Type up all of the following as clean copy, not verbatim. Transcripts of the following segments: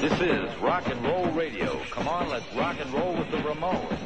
This is Rock and Roll Radio. Come on, let's rock and roll with the Ramones.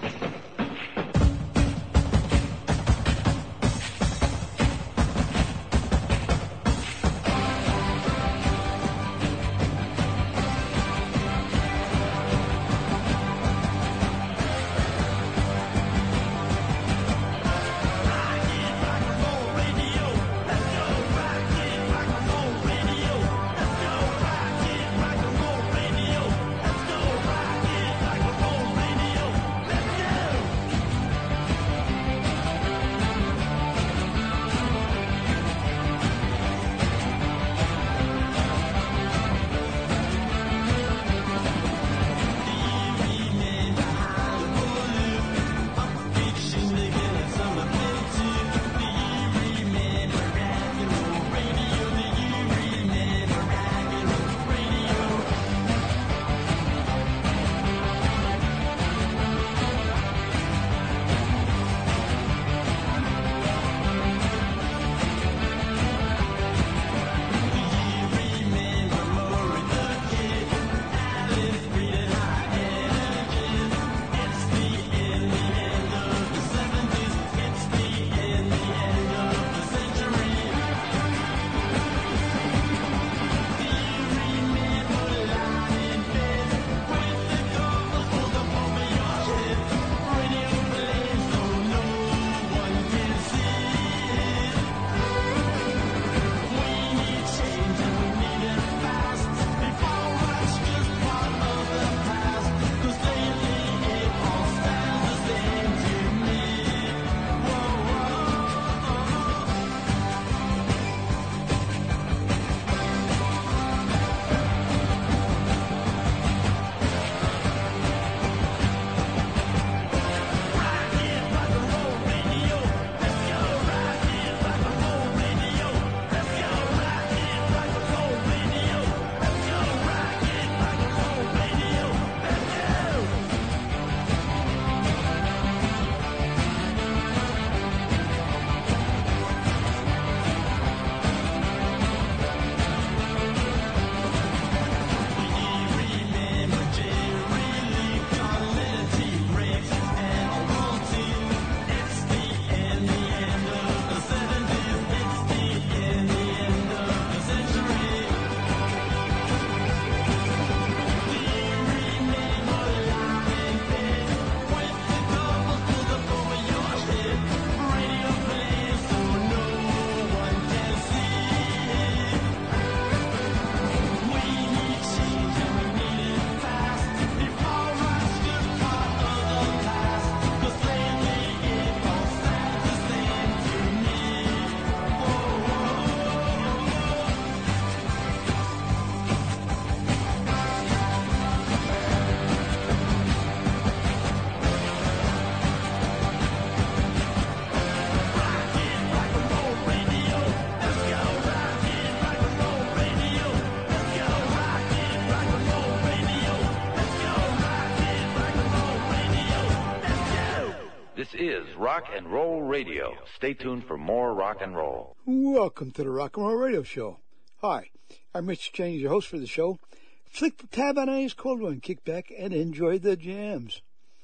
This is Rock and Roll Radio. Stay tuned for more rock and roll. Welcome to the Rock and Roll Radio Show. Hi, I'm Rich James, your host for the show. Flick the tab on Ice Cold One, kick back, and enjoy the jams.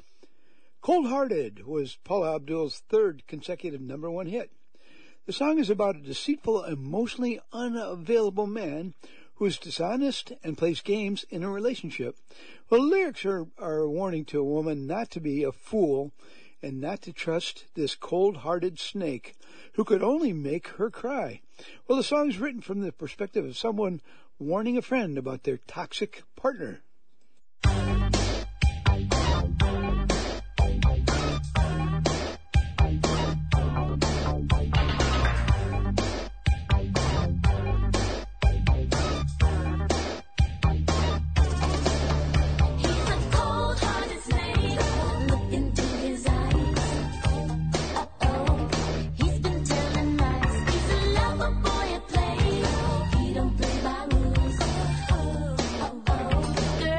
Cold Hearted was Paula Abdul's third consecutive number one hit. The song is about a deceitful, emotionally unavailable man who is dishonest and plays games in a relationship. Well, the lyrics are a warning to a woman not to be a fool and not to trust this cold-hearted snake who could only make her cry. Well, the song is written from the perspective of someone warning a friend about their toxic partner. Girl,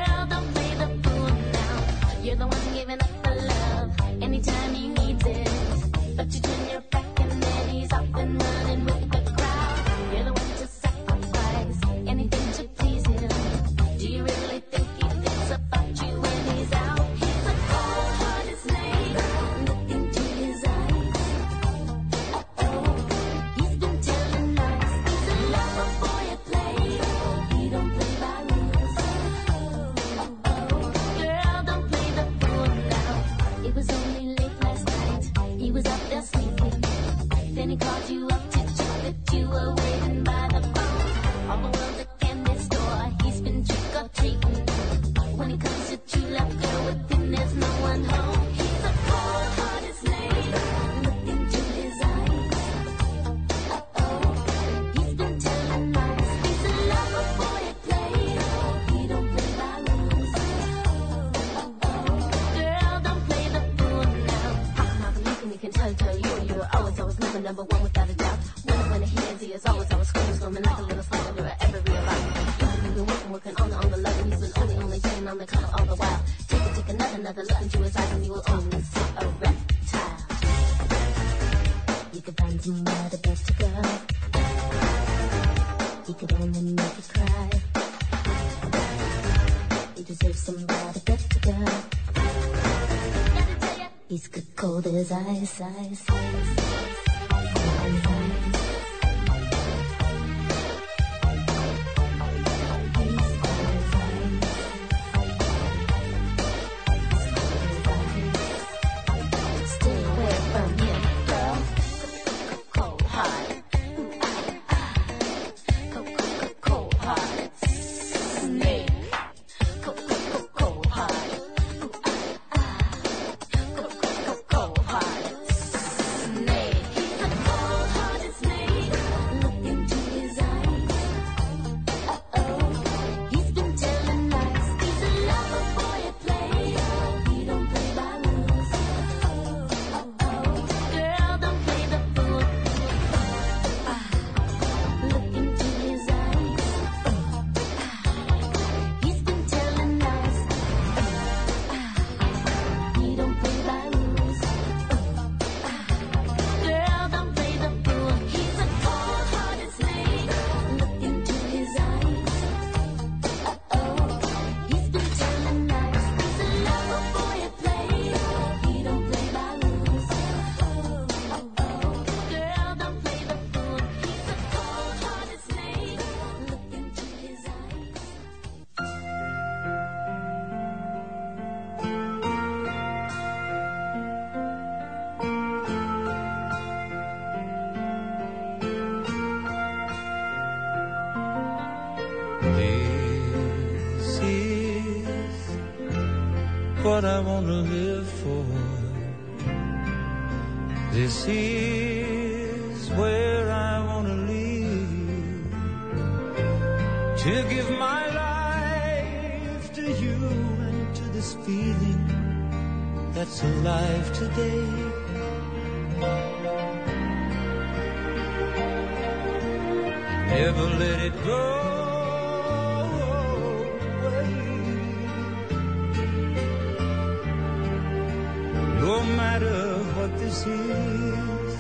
number one without a doubt. When he is, he is always screaming like a little slider mirror every real life. He's been working on the love, and he's been only playing on the cover all the while. Take another look into his eyes, and you will only see a reptile. You could find somebody better, girl. He could only make you cry. You deserve somebody better, girl. He's good cold as ice, ice, ice. What I want to live for. This is where I want to live, to give my life to you and to this feeling that's alive today. Never let it go. No matter what this is,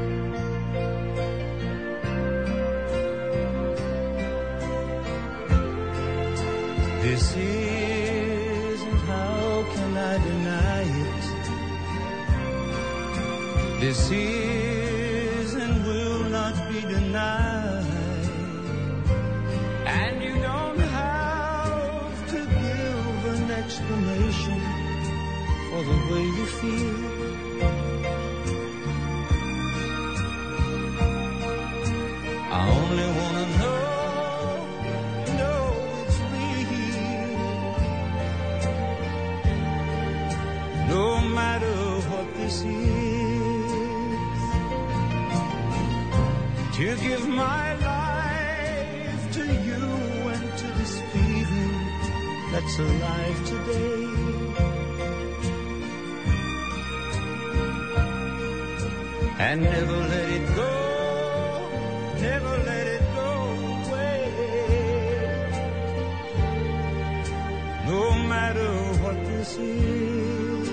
this is, and how can I deny it? This is and will not be denied, and you don't have to give an explanation for the way you feel. I only wanna know it's real. No matter what this is, to give my life to you and to this feeling that's alive today. And never let it go, never let it go away. No matter what this is,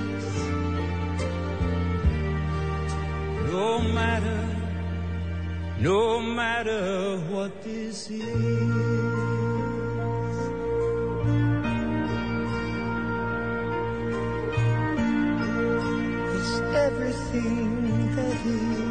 no matter what this is. It's everything that is.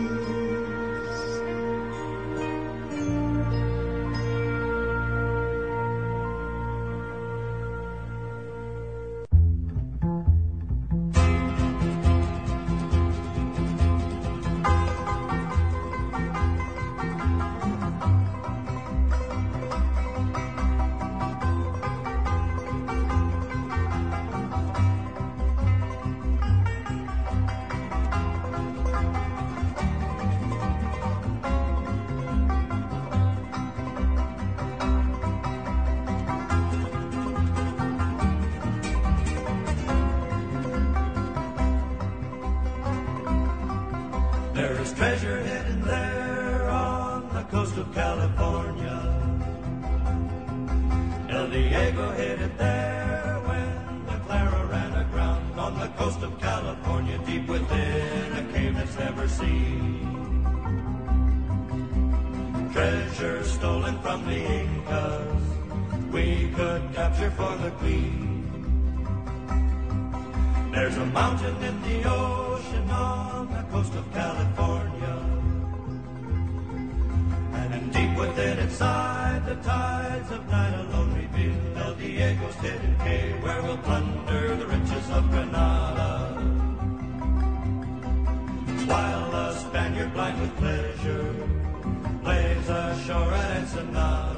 treasure hidden there on the coast of California. El Diego hid it there when the Clara ran aground on the coast of California, deep within a cave that's never seen. Treasure stolen from the Incas, we could capture for the Queen. There's a mountain in the ocean on the coast of California, and deep within its side the tides of night alone reveal El Diego's hidden cave, where we'll plunder the riches of Granada. While the Spaniard, blind with pleasure, lays ashore at Ensenada.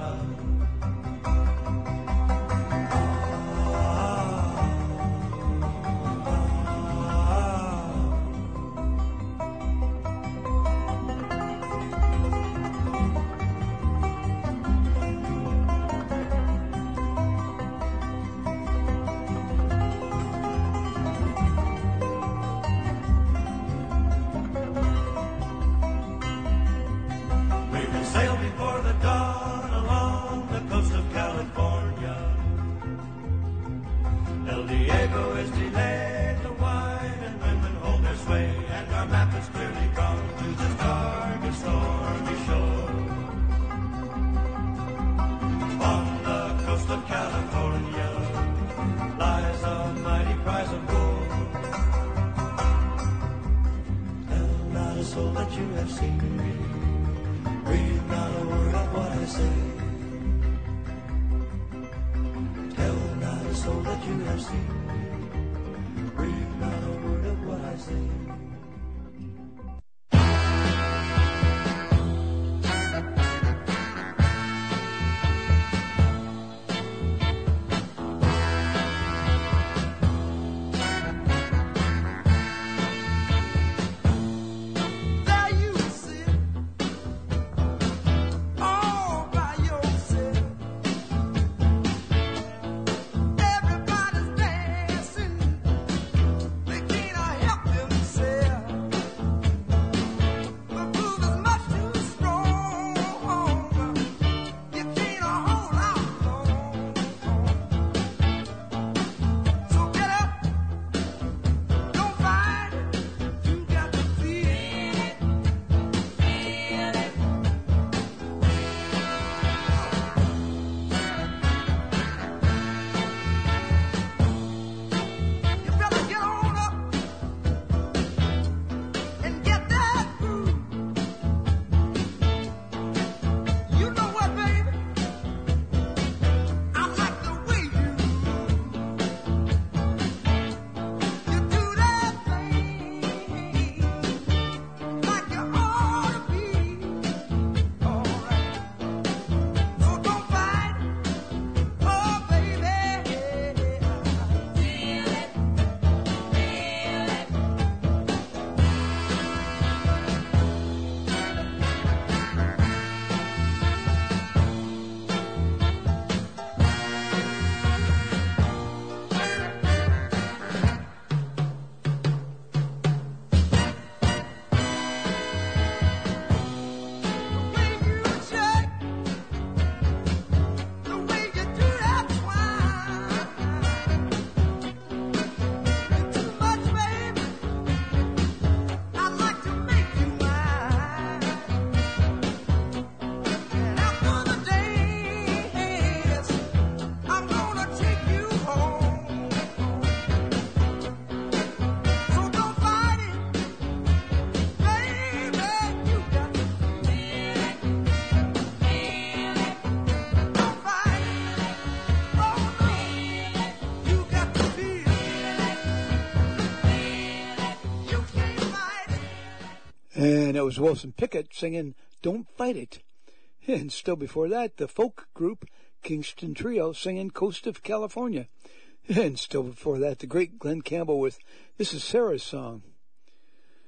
And it was Wilson Pickett singing Don't Fight It. And still before that, the folk group Kingston Trio singing Coast of California. And still before that, the great Glenn Campbell with This Is Sarah's Song.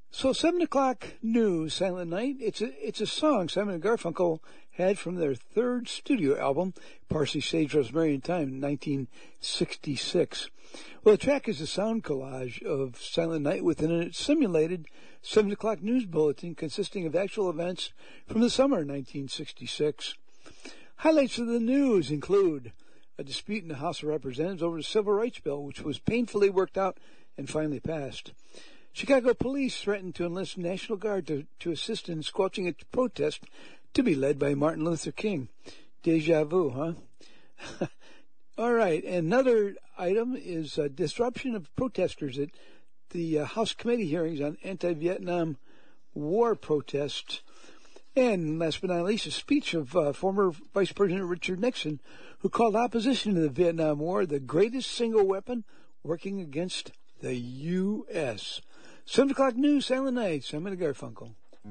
So 7 o'clock news, Silent Night. It's a song Simon and Garfunkel had from their third studio album, Parsley, Sage, Rosemary, and Thyme, in 1966. Well, the track is a sound collage of Silent Night within a simulated 7 o'clock news bulletin consisting of actual events from the summer of 1966. Highlights of the news include a dispute in the House of Representatives over the Civil Rights Bill, which was painfully worked out and finally passed. Chicago police threatened to enlist National Guard to assist in squelching a protest to be led by Martin Luther King. Deja vu, huh? All right, another item is disruption of protesters at the House committee hearings on anti-Vietnam War protests. And last but not least, a speech of former Vice President Richard Nixon, who called opposition to the Vietnam War the greatest single weapon working against the U.S. 7 o'clock news, Silent Night, Simon and Garfunkel.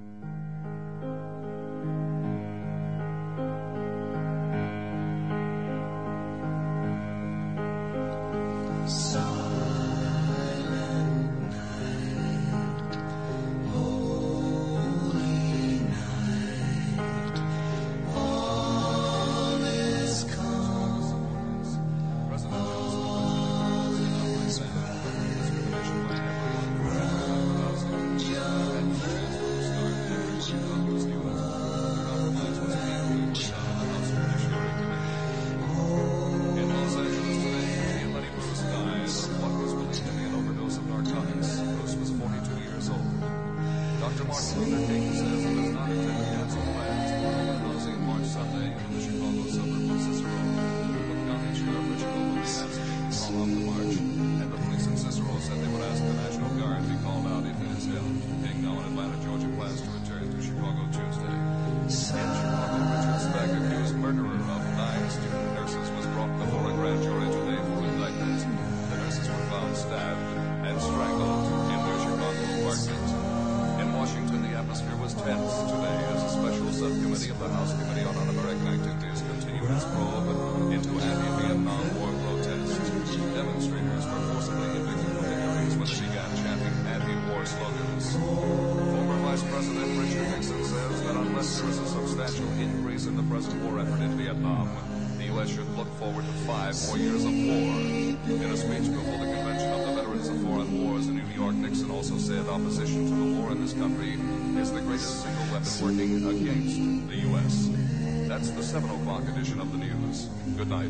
That's the 7 o'clock edition of the news. Good night.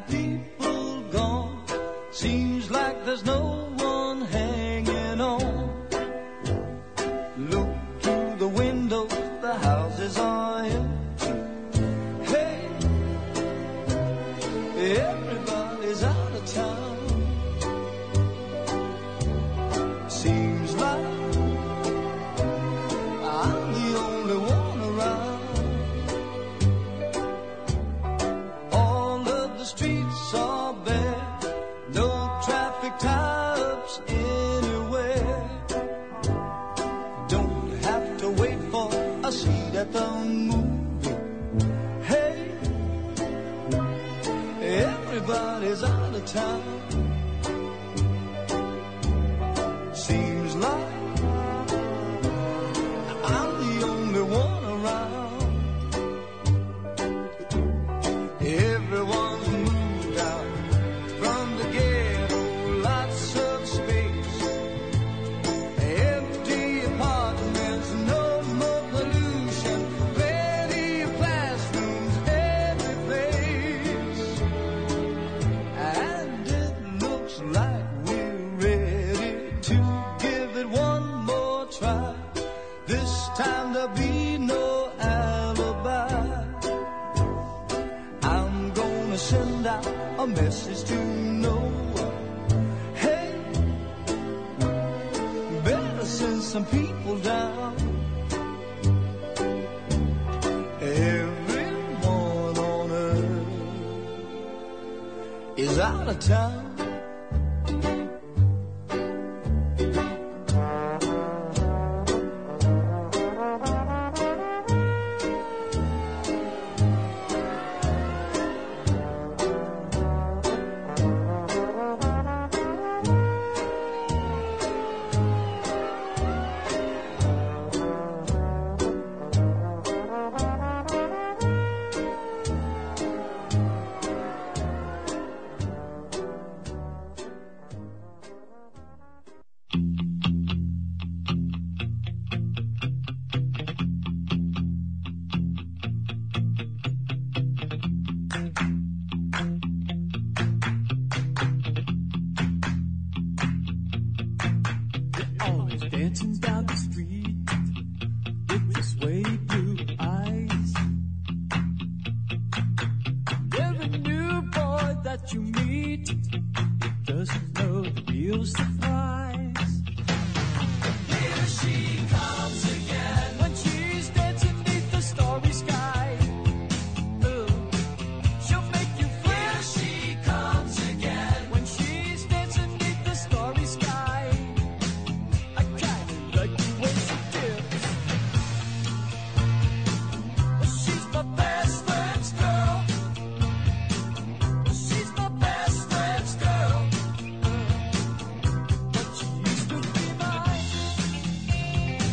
people gone. Seems like there's no one hanging on. Look through the window, the houses are empty. Hey, everybody's out of town. Seems like I'm the only one around. All of the streets are bare, no traffic tie-ups anywhere. Don't have to wait for a seat at the movie. Hey, everybody's out of town. Seems like I'm the only one around. Everyone's moved out from the ghetto, lots of space. Empty apartments, no more pollution, plenty of classrooms every place. And it looks like we're ready to give it one more try. This time there'll be no alibi. I'm gonna send out a message to Noah. Hey, better send some people down. Everyone on earth is out of town. Always dancing down the street with your sway blue eyes. Every new boy that you meet doesn't know the real surprise. Here she comes again when she's dancing beneath the starry sky. She'll make you fly. Here she comes again when she's dancing beneath the starry sky. I kinda like the way she dips. She's my best friend's girl. She's my best friend's girl. But she used to be mine.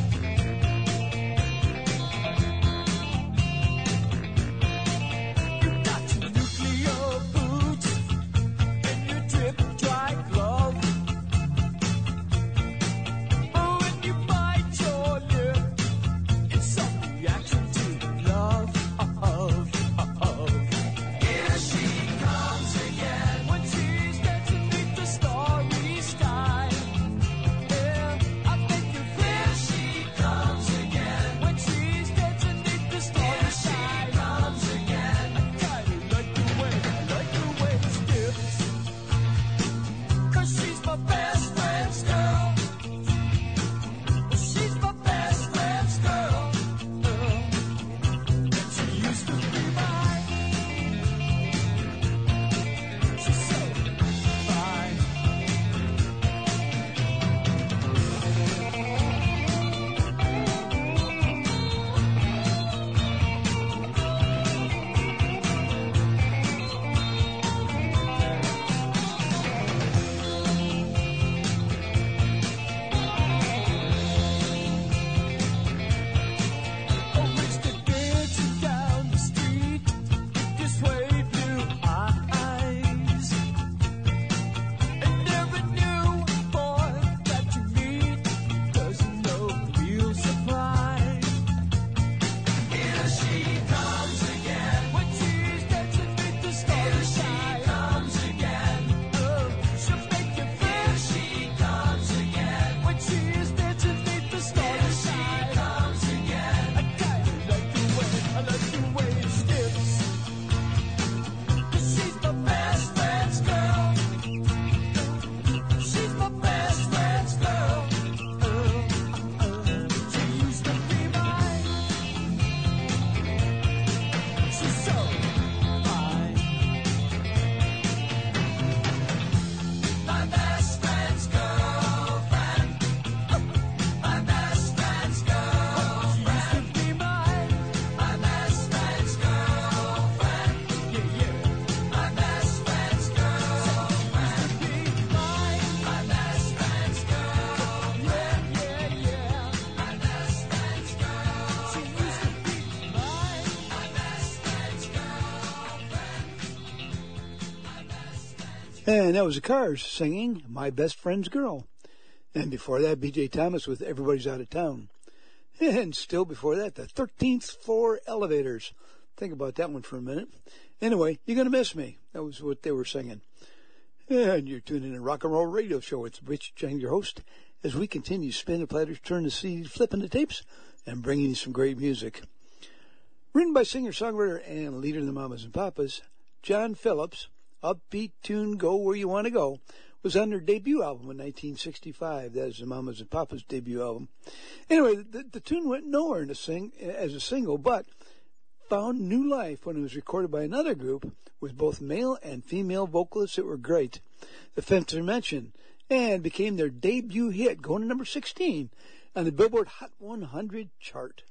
And that was the Cars singing My Best Friend's Girl. And before that, B.J. Thomas with Everybody's Out of Town. And still before that, the 13th Floor Elevators. Think about that one for a minute. Anyway, You're Gonna Miss Me. That was what they were singing. And you're tuning in to Rock and Roll Radio Show with Rich Chang, your host, as we continue to spin the platters, turn the CDs, flipping the tapes, and bringing you some great music. Written by singer-songwriter and leader of the Mamas and Papas, John Phillips, upbeat tune Go Where You Want to Go, was on their debut album in 1965. That is the Mamas and Papas debut album. Anyway, the tune went nowhere as a single, but found new life when it was recorded by another group with both male and female vocalists that were great, the Fifth Dimension, and became their debut hit, going to number 16 on the Billboard Hot 100 chart.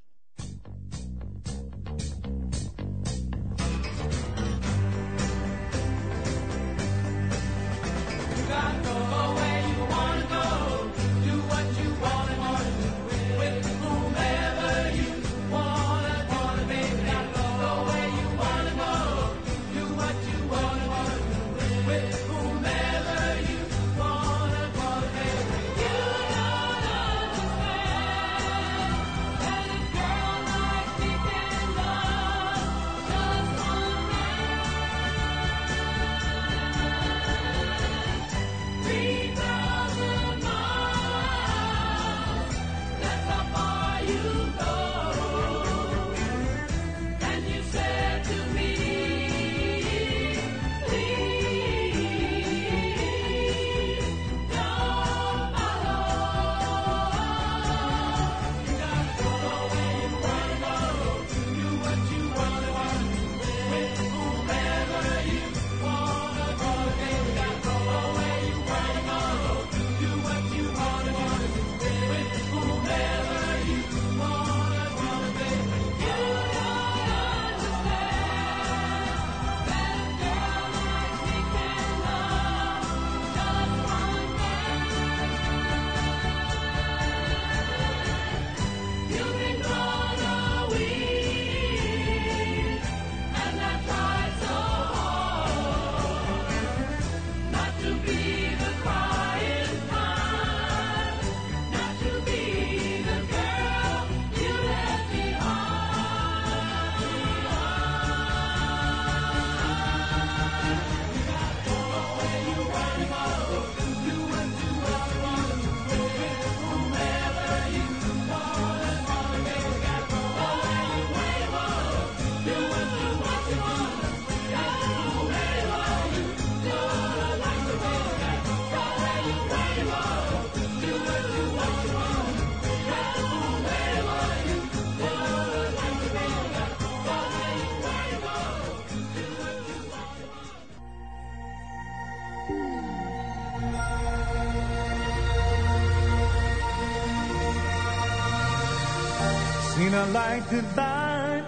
Seen a light divine,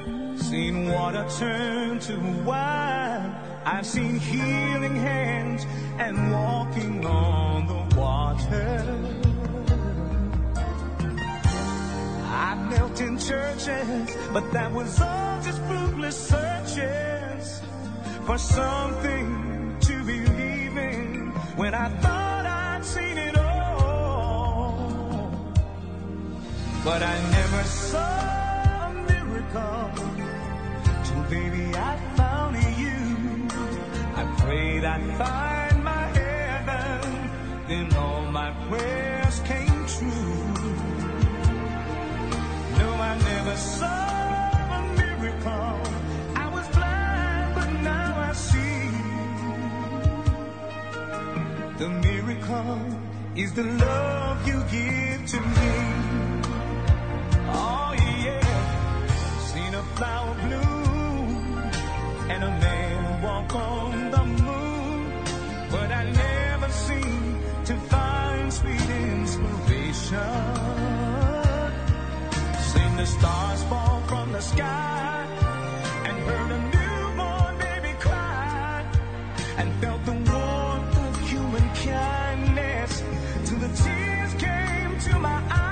seen water turn to wine. I've seen healing hands and walking on the water. I've knelt in churches, but that was all just fruitless searches for something to believe in when I thought I'd seen it all. But I never saw a miracle till, baby, I found you. I prayed I'd find my heaven, then all my prayers came true. No, I never saw a miracle. I was blind, but now I see. The miracle is the love you give to me. Oh yeah, seen a flower bloom and a man walk on the moon, but I never seem to find sweet inspiration. Seen the stars fall from the sky and heard a newborn baby cry, and felt the warmth of human kindness till the tears came to my eyes.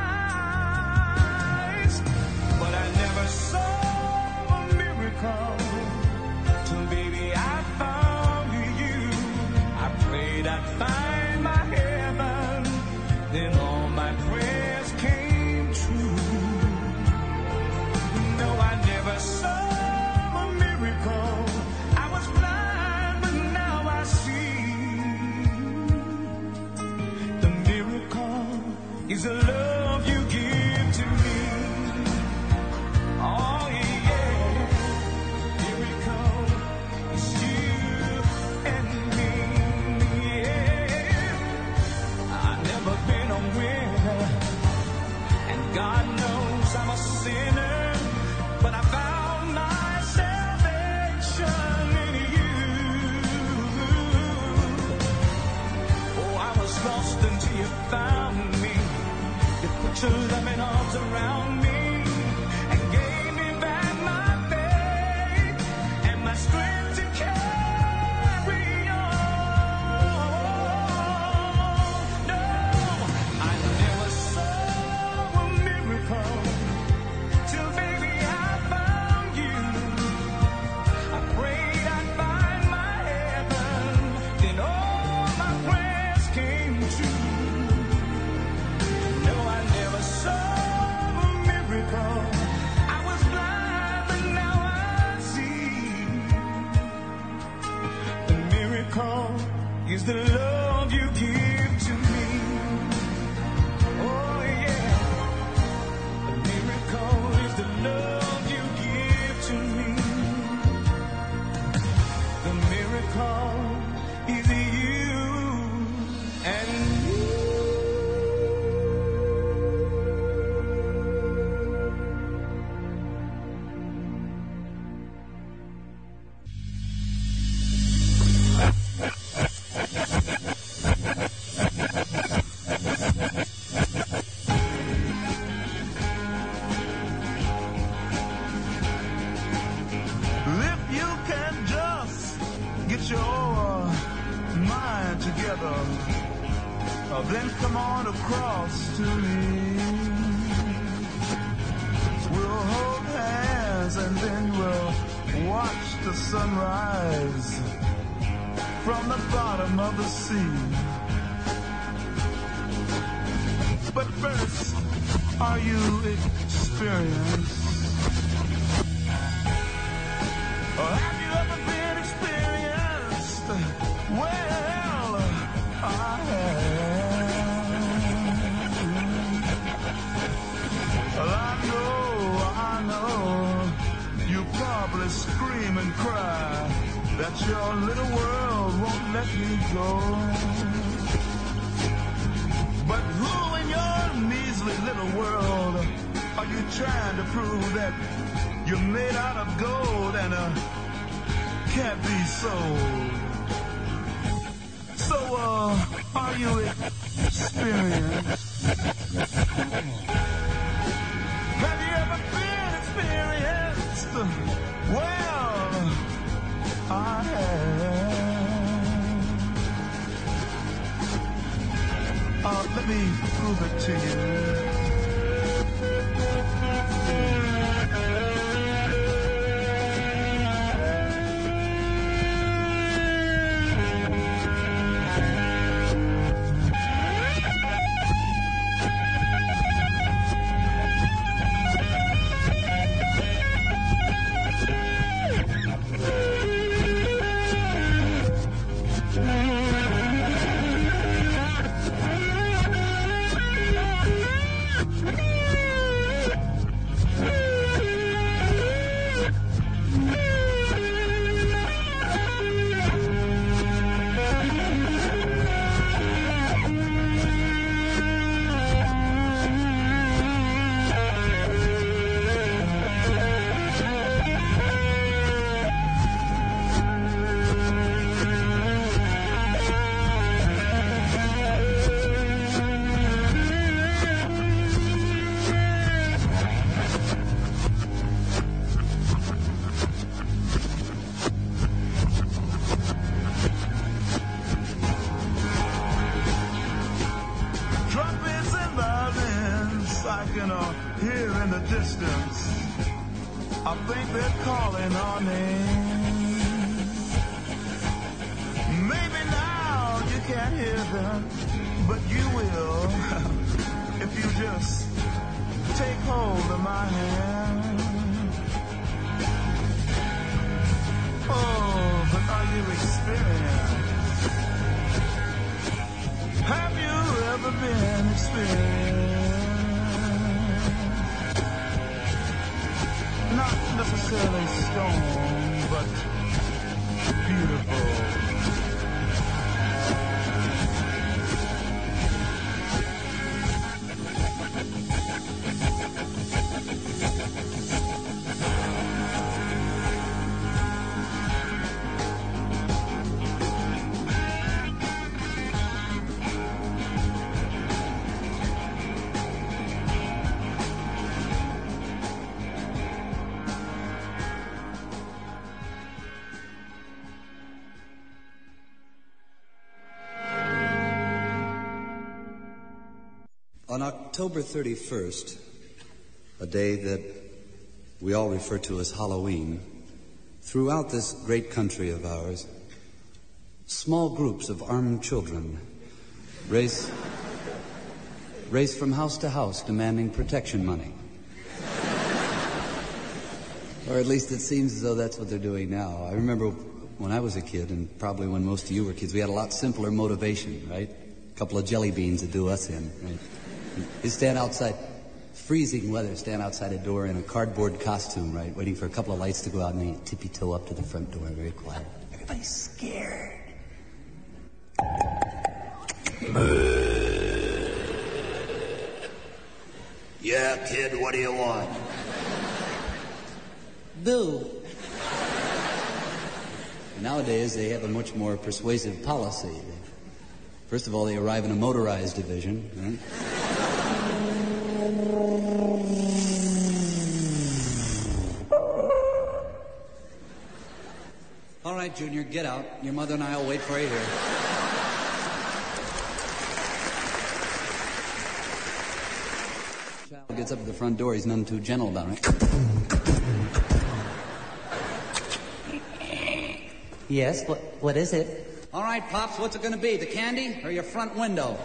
But I never saw a miracle till, baby, I found you. is the love you give to me. Oh yeah, a miracle is the love you give to me. The miracle is you and me. If you can just get your mind together, then come on across to me. We'll hold hands and then we'll watch the sunrise from the bottom of the sea. But first, are you experienced? Or have you ever been experienced? Well, I have. Well, I know, you probably scream and cry that your little world won't let me go. But who in your measly little world are you trying to prove that you're made out of gold and can't be sold? So, are you experienced? Have you ever been experienced? Well, I have. Let me prove it to you. Here in the distance, I think they're calling our name. Maybe now you can't hear them, but you will if you just take hold of my hand. Oh, but are you experienced? Have you ever been experienced? Not necessarily stone, but beautiful. On October 31st, a day that we all refer to as Halloween, throughout this great country of ours, small groups of armed children race from house to house demanding protection money. Or at least it seems as though that's what they're doing now. I remember when I was a kid, and probably when most of you were kids, we had a lot simpler motivation, right? A couple of jelly beans to do us in, right? You stand outside, freezing weather, stand outside a door in a cardboard costume, right? Waiting for a couple of lights to go out, and then you tippy-toe up to the front door, very quiet. Everybody's scared. Yeah, kid, what do you want? Boo. Nowadays, they have a much more persuasive policy. First of all, they arrive in a motorized division, right? All right, Junior, get out. Your mother and I will wait for you here. Child gets up at the front door. He's none too gentle about it. Yes, what is it? All right, Pops, what's it going to be, the candy or your front window?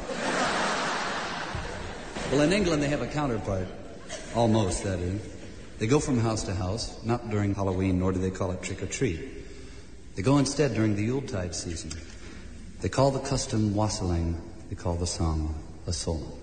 Well, in England, they have a counterpart. Almost, that is. They go from house to house, not during Halloween, nor do they call it trick-or-treat. They go instead during the Yuletide season. They call the custom wassailing. They call the song a soul.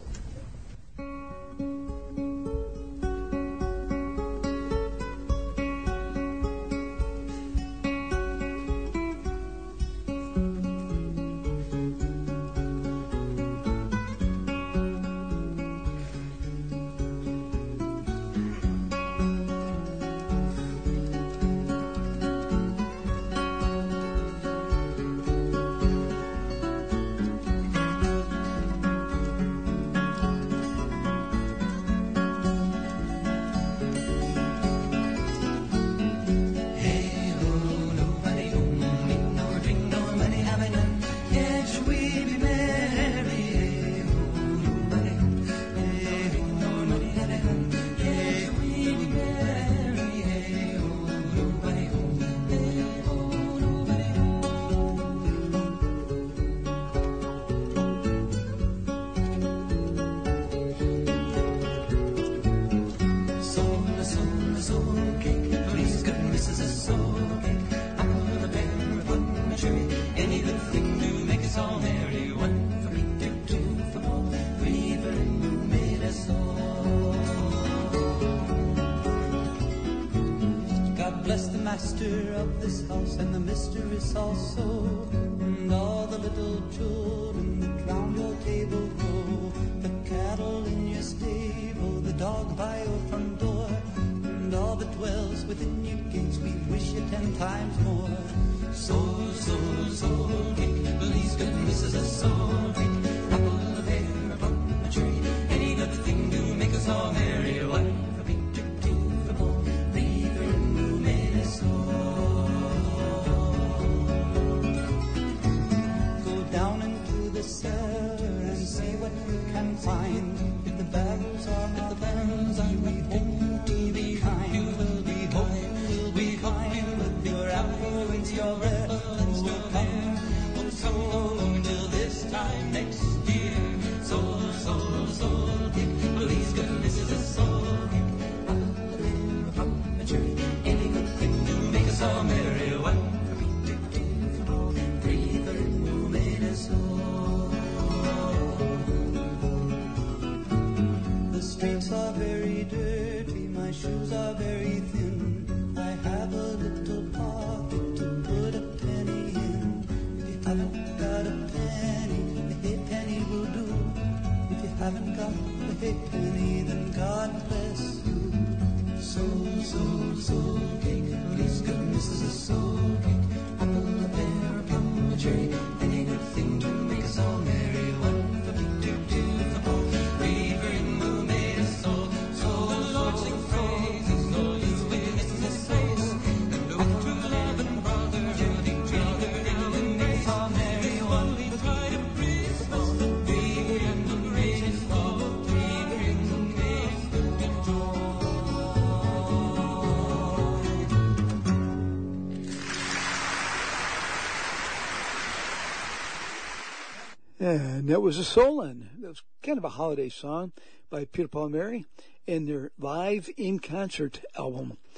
And that was a Solon. That was kind of a holiday song by Peter, Paul and Mary and their Live in Concert album.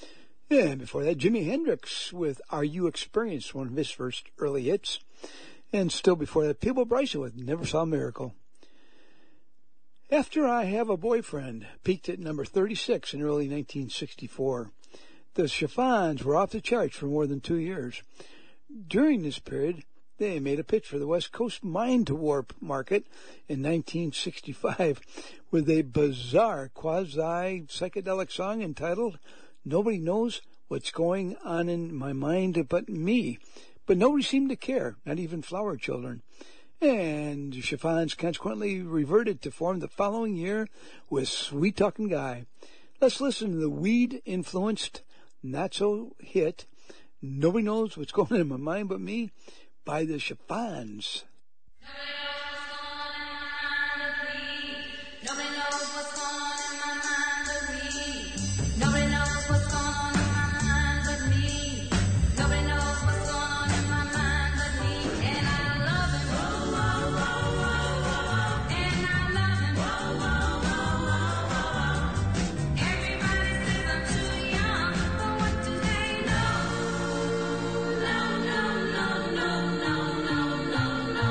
And before that, Jimi Hendrix with Are You Experienced, one of his first early hits. And still before that, Peabo Bryson with Never Saw a Miracle. After I Have a Boyfriend peaked at number 36 in early 1964. The Chiffons were off the charts for more than 2 years. During this period, they made a pitch for the West Coast Mind Warp market in 1965 with a bizarre quasi-psychedelic song entitled Nobody Knows What's Going On in My Mind But Me. But nobody seemed to care, not even Flower Children. And the Chiffons consequently reverted to form the following year with Sweet Talking Guy. Let's listen to the weed-influenced, not-so-hit, Nobody Knows What's Going On in My Mind But Me by the Chiffons. No.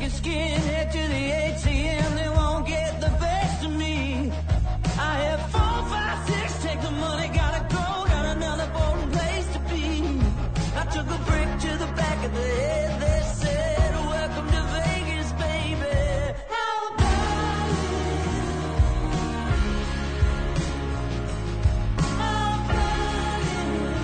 a skinhead to the ATM, they won't get the best of me. I have 4, 5, 6, take the money, gotta go, got another boring place to be. I took a brick to the back of the head, they said, welcome to Vegas, baby. How about it? How about it?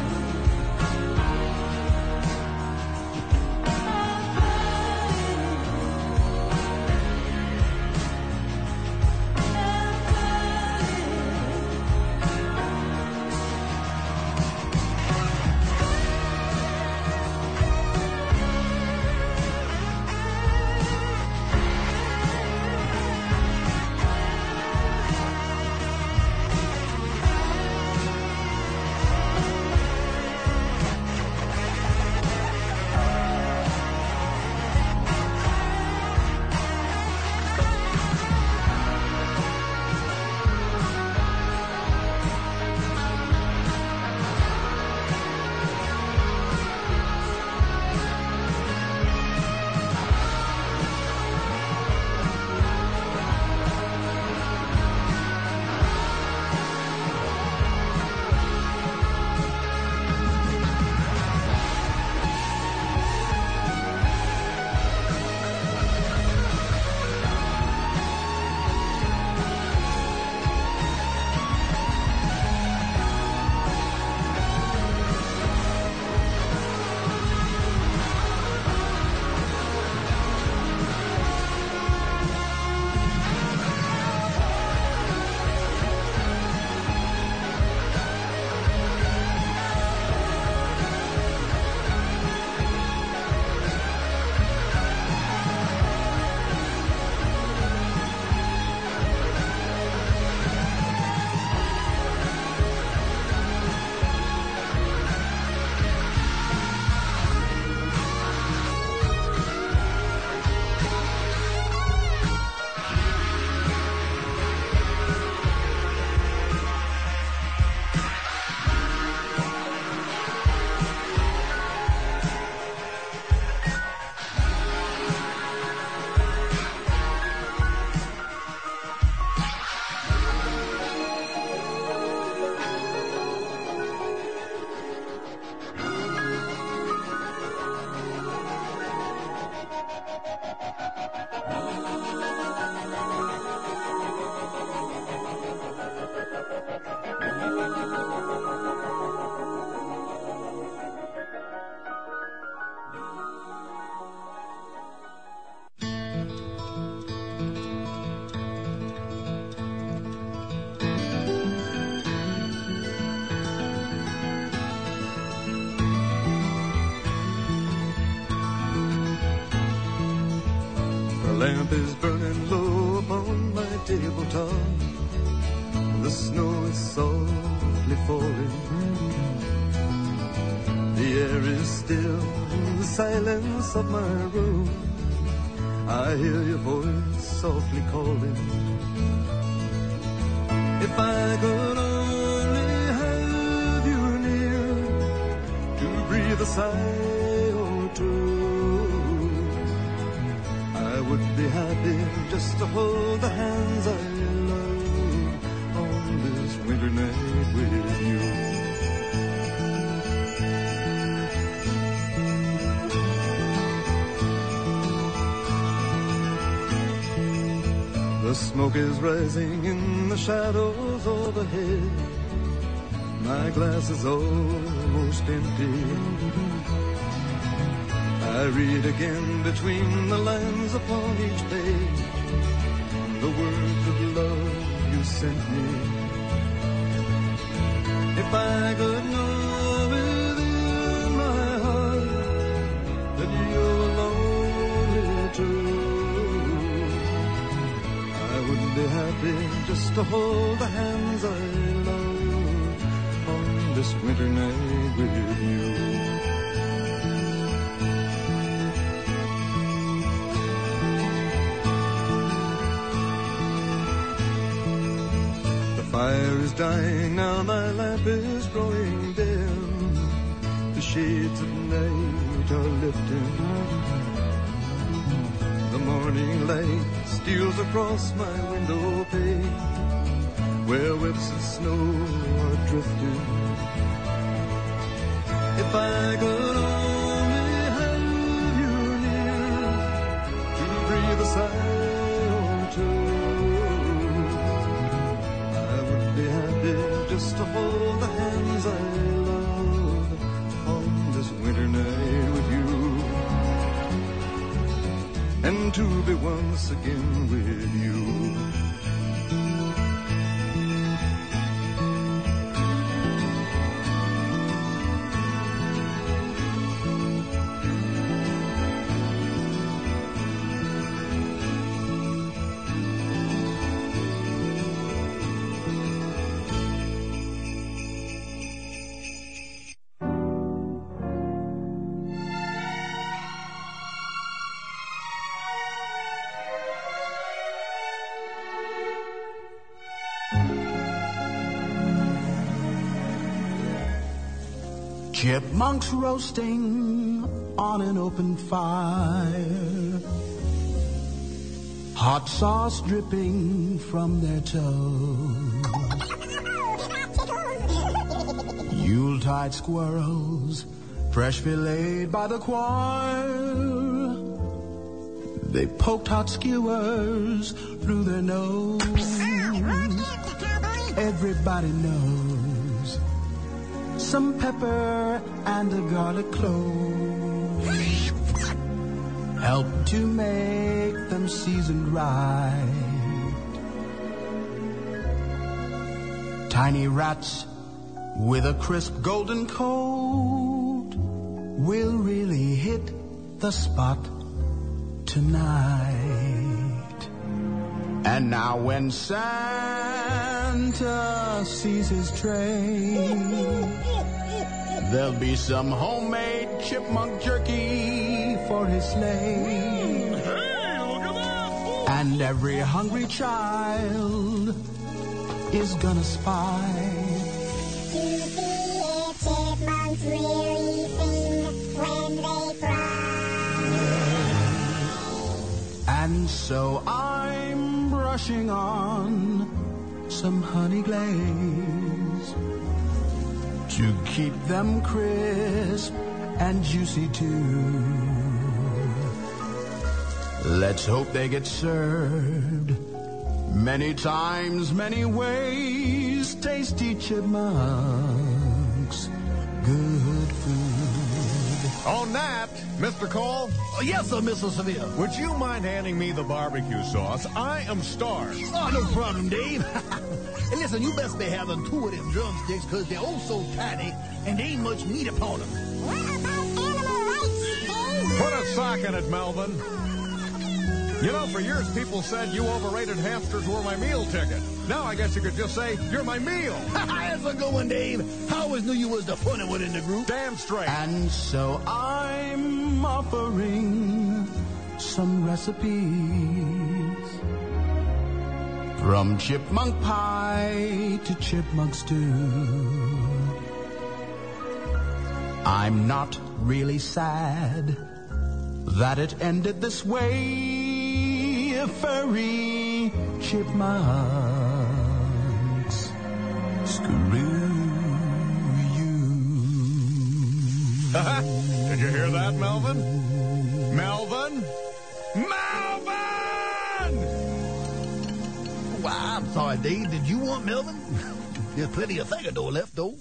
Lamp is burning low upon my tabletop. The snow is softly falling. The air is still, the silence of my room. I hear your voice softly calling. If I could only have you near to breathe a sigh or two, I would be happy just to hold the hands I love on this winter night with you. The smoke is rising in the shadows overhead. My glass is almost empty. I read again between the lines upon each page the words of love you sent me. If I could know within my heart that you're lonely too, I would be happy just to hold the hands I love on this winter night with you. Fire is dying now, my lamp is growing dim. The shades of night are lifting. The morning light steals across my window pane, where webs of snow are drifting. If I could only have you near to breathe a sigh or two, I would be happy just to hold the hands I love on this winter night with you, and to be once again with you. Chipmunks roasting on an open fire, hot sauce dripping from their toes. Yuletide squirrels, fresh filleted by the choir. They poked hot skewers through their nose. Everybody knows some pepper and a garlic clove help to make them seasoned right. Tiny rats with a crisp golden coat will really hit the spot tonight. And now when Santa sees his train, there'll be some homemade chipmunk jerky for his sleigh. Hey, look at that! And every hungry child is gonna spy. You see if chipmunks really sing when they fry. And so I'm brushing on some honey glaze to keep them crisp and juicy too. Let's hope they get served many times, many ways. Tasty chipmunks, good food. On that, Mr. Cole? Oh, yes, sir, Mr. Seville. Would you mind handing me the barbecue sauce? I am starved. Oh, no problem, Dave. And listen, you best be having 2 of them drumsticks because they're oh so tiny and there ain't much meat upon them. What about animal rights, Dave? Put a sock in it, Melvin. You know, for years people said you overrated hamsters were my meal ticket. Now I guess you could just say you're my meal. That's a good one, Dave. I always knew you was the funny one in the group. Damn straight. And so I'm offering some recipes, from chipmunk pie to chipmunk stew. I'm not really sad that it ended this way. Furry chipmunks, screw you. Did you hear that, Melvin? Melvin? Melvin! Wow, I'm sorry, Dave. Did you want Melvin? There's plenty of Thegador left, though.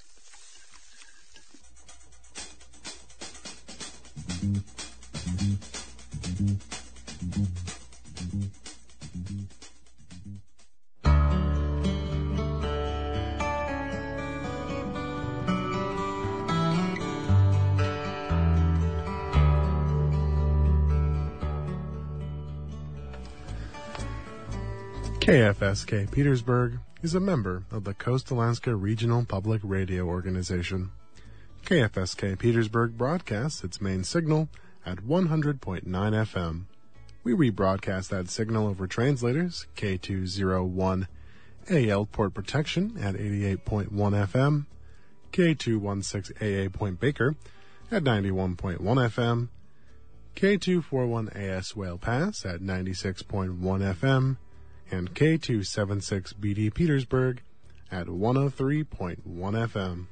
KFSK Petersburg is a member of the Coast Alaska Regional Public Radio Organization. KFSK Petersburg broadcasts its main signal at 100.9 FM. We rebroadcast that signal over translators, K201 AL Port Protection at 88.1 FM, K216 AA Point Baker at 91.1 FM, K241AS Whale Pass at 96.1 FM, and K276BD Petersburg at 103.1 FM.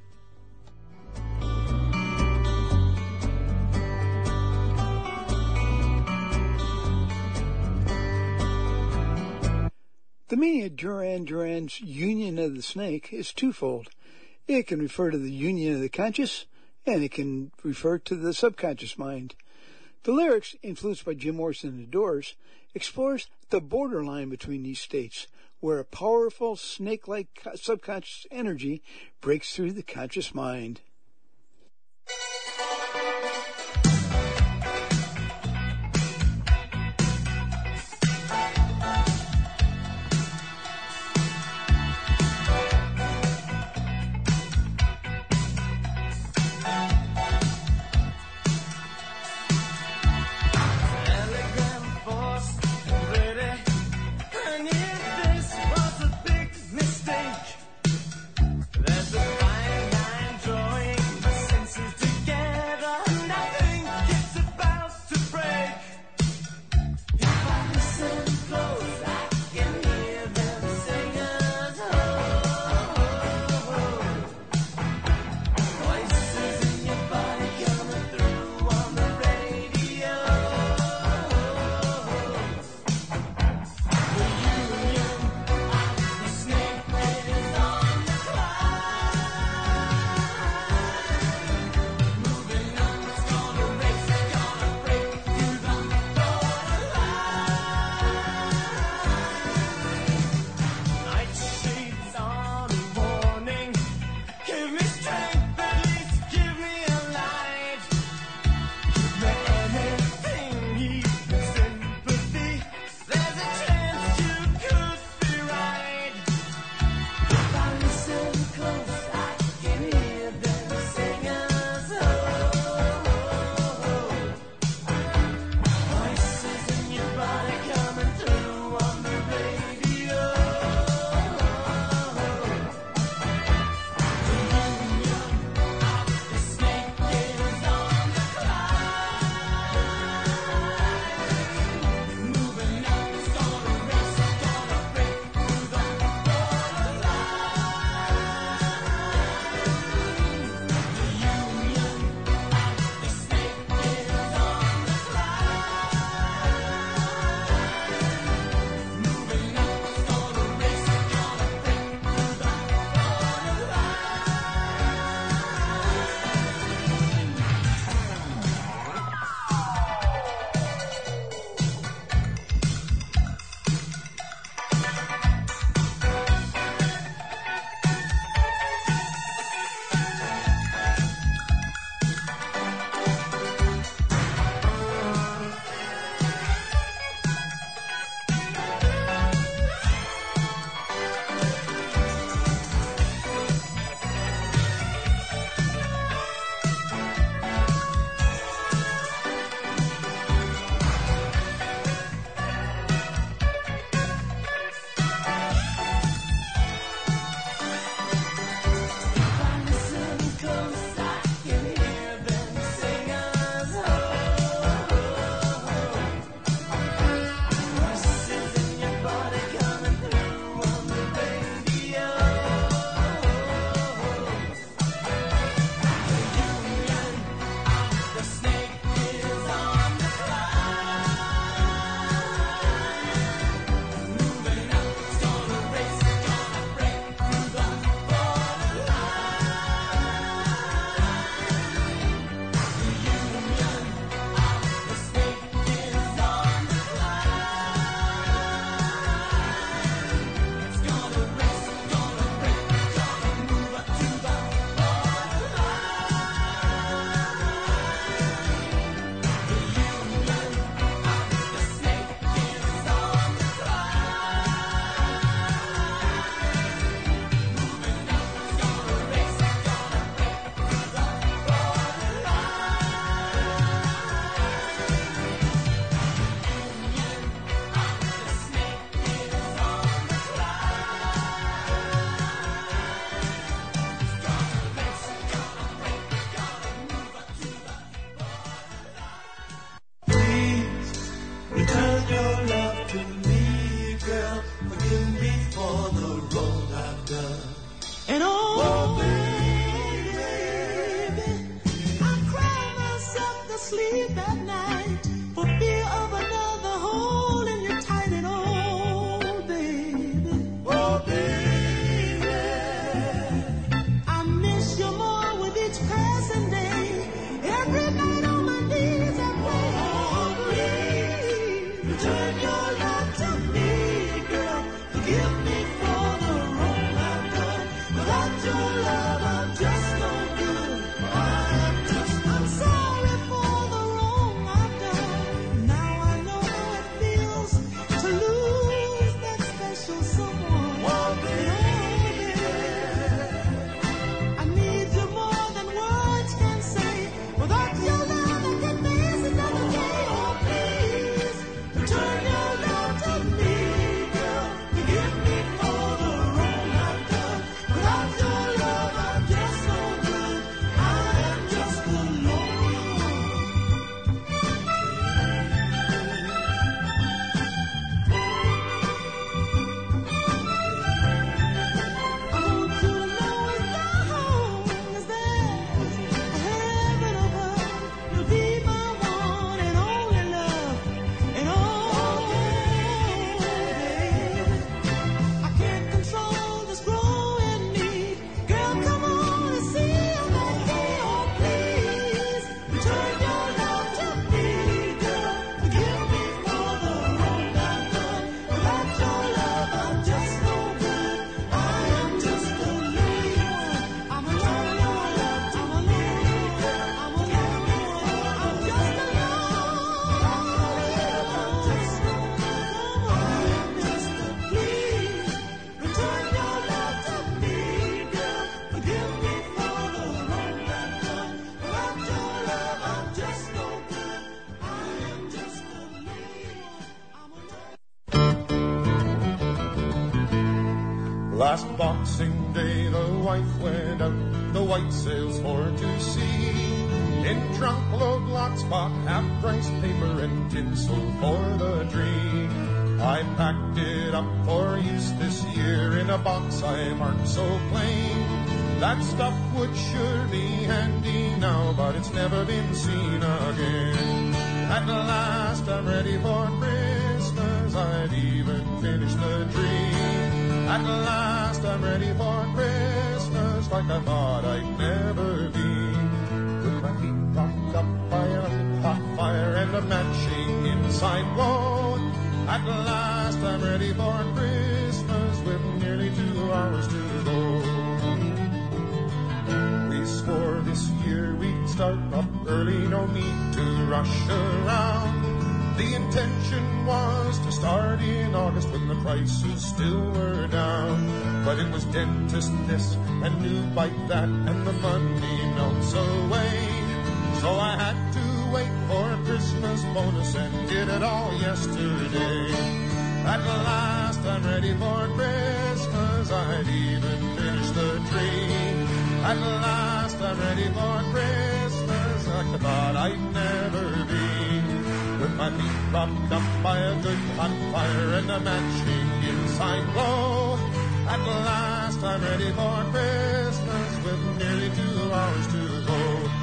The meaning of Duran Duran's Union of the Snake is twofold. It can refer to the union of the conscious, and it can refer to the subconscious mind. The lyrics, influenced by Jim Morrison and the Doors, explores the borderline between these states, where a powerful snake-like subconscious energy breaks through the conscious mind. There's a fine line drawing sleep at night for fear of another hole in your tight and old, baby. Oh, baby, I miss you more with each passing day. Every night on my knees I pray, oh, please return your love to me, girl. Forgive me for the wrong I've done. Without your love, I'm just no good. I'm sorry for the wrong I've done. Now I know how it feels to lose that special someone. Oh, baby, I need you more than words can say. Without your love, I can't face another day. Oh, please return your love to me, girl. Forgive me for the wrong I've done. Without your love, I'm just no good. I am just a lonely one. I want you to know as long as there's a heaven above, you'll be my one and only love. And oh, baby, I can't control this growing need. Girl, come on and see I'm back here. Oh, please return your love to me, girl. Forgive me for the wrong I've done. Without your love, I'm just no good. I am just a lonely one. I'm a lonely one. I'm a lonely girl. I'm a lonely one. I'm just alone. I am just a please return your love to me, girl. Forgive me for the wrong I've done. Without your love, I'm just no good. I am just a lonely one. I'm a Last Boxing Day, the wife went out, the white sails for to sea. In trunk load lots, bought half-price paper and tinsel for the tree. I packed it up for use this year in a box I marked so plain. That stuff would sure be handy now, but it's never been seen again. At last I'm ready for Christmas, I've even finished the tree. At last I'm ready for Christmas, like I thought I'd never be. With my feet propped up by a hot fire and a matching inside glow. At last I'm ready for Christmas, with nearly 2 hours to go. We swore this year we'd start up early, no need to rush around. The intention was to start in August when the prices still were down. But it was dentist this and new bite that, and the money melts away. So I had to wait for Christmas bonus and did it all yesterday. At last I'm ready for Christmas, I've even finished the tree. At last I'm ready for Christmas, like I thought I'd never be. With my feet propped up by a good hot fire and a matching inside glow. At last I'm ready for Christmas, with nearly 2 hours to go.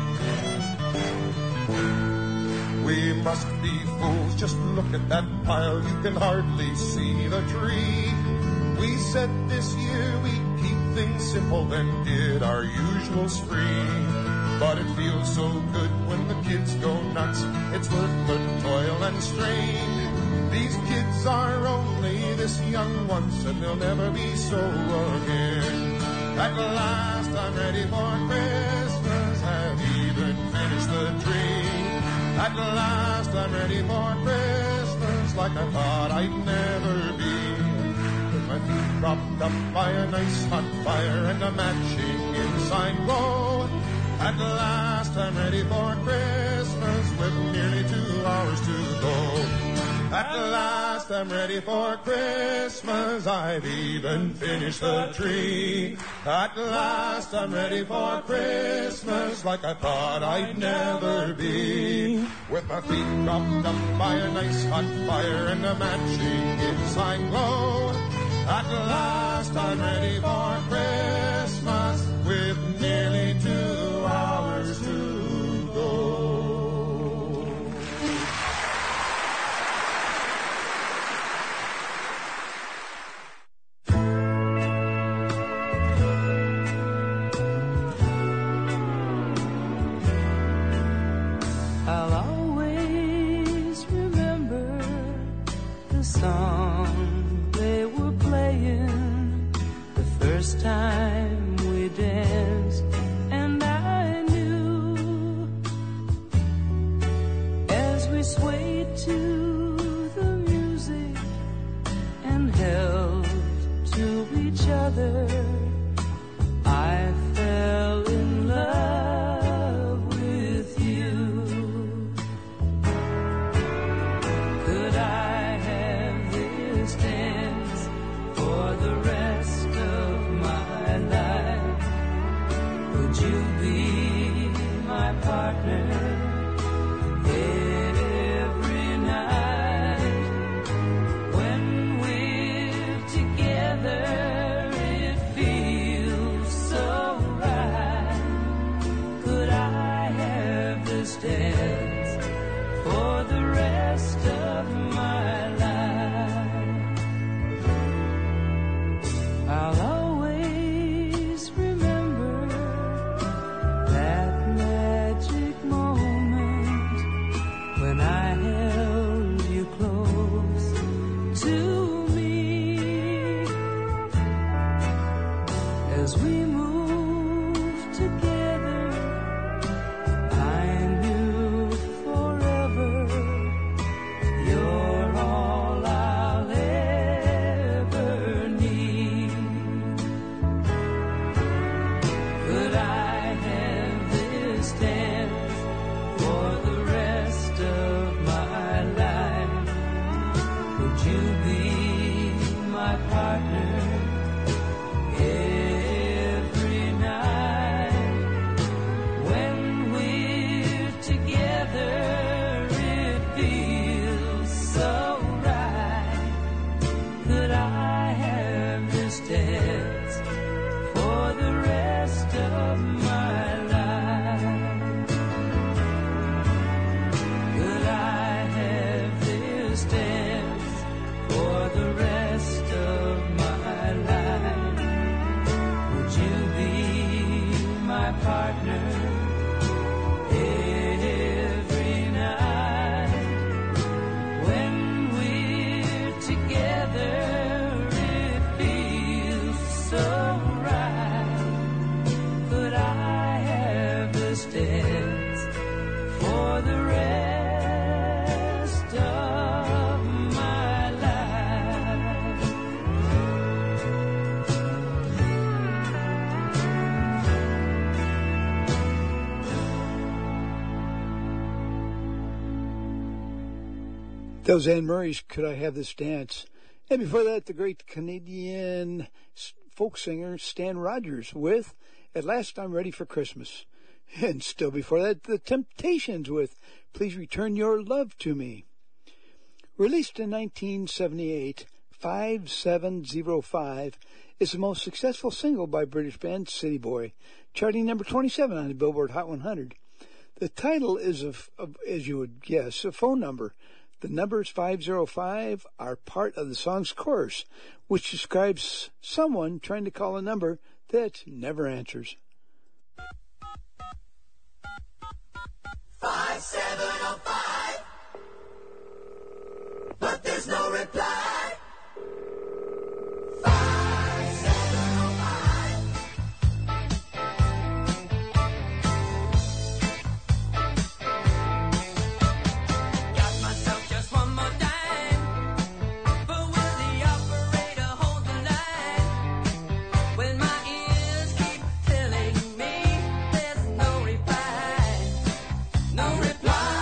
We must be fools, just look at that pile, you can hardly see the tree. We said this year we'd keep things simple, then did our usual spree. But it feels so good when the kids go nuts, it's worth the toil and strain. These kids are only this young once, and they'll never be so again. At last I'm ready for Christmas, I've even finished the tree. At last I'm ready for Christmas, like I thought I'd never be. With my feet propped up by a nice hot fire and a matching inside glow. At last I'm ready for Christmas, with nearly 2 hours to go. At last I'm ready for Christmas, I've even finished the tree. At last I'm ready for Christmas, like I thought I'd never be. With my feet propped up by a nice hot fire and a matching inside glow. At last I'm ready for Christmas, with nearly 2 hours to go. to the music and held to each other. I fell in love with you. Could I have this dance for the rest of my life? Would you be my partner? That was Anne Murray's Could I Have This Dance? And before that, the great Canadian folk singer Stan Rogers with At Last I'm Ready for Christmas. And still before that, the Temptations with Please Return Your Love to Me. Released in 1978, 5705 is the most successful single by British band City Boy, charting number 27 on the Billboard Hot 100. The title is, as you would guess, a phone number. The numbers 505 are part of the song's chorus, which describes someone trying to call a number that never answers. 5705, but there's no reply. 5705. No reply.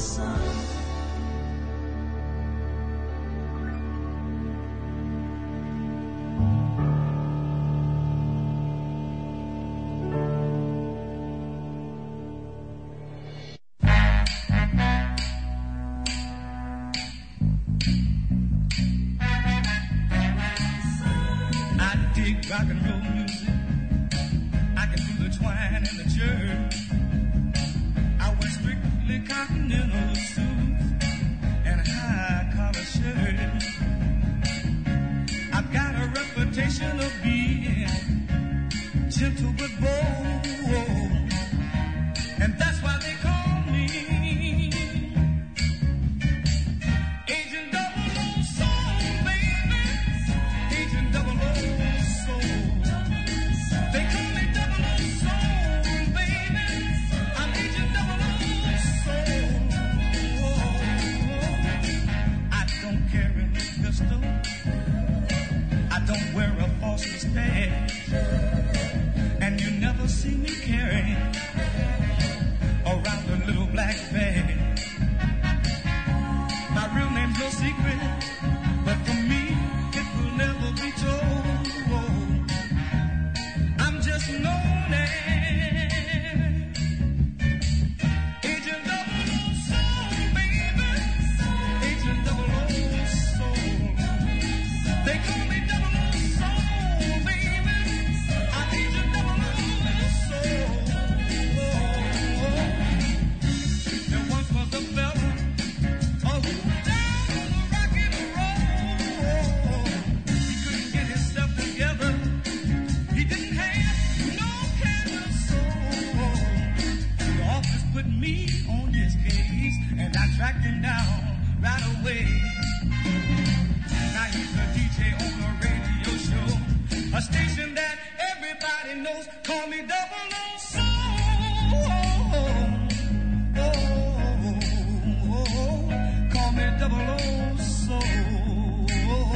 sun. Rock and roll music, I can do the twine and the jerk. I wear strictly continental suits and a high collar shirt. I've got a reputation of being gentle but bold, and that's why they call me Agent 00 Soul, baby. Agent 00 Soul. They call me 00 Soul, baby. I'm Agent 00 Soul. I don't carry no pistol. I don't wear a false mustache, and you never see me carrying around a little black bag. My real name's no secret, but for me it will never be told. I'm just known as Agent 00 Soul, baby. Agent 00 Soul. They call me 00 Soul, baby. I'm Agent 00 Soul. There once was a fella, oh, who down rock and roll. He couldn't get himself together. He didn't have no kind of soul. The office put me on his case, and I tracked him down right away. Now he's a DJ on a radio show, a station that everybody knows. Call me 00 Soul. Call me 00 Soul.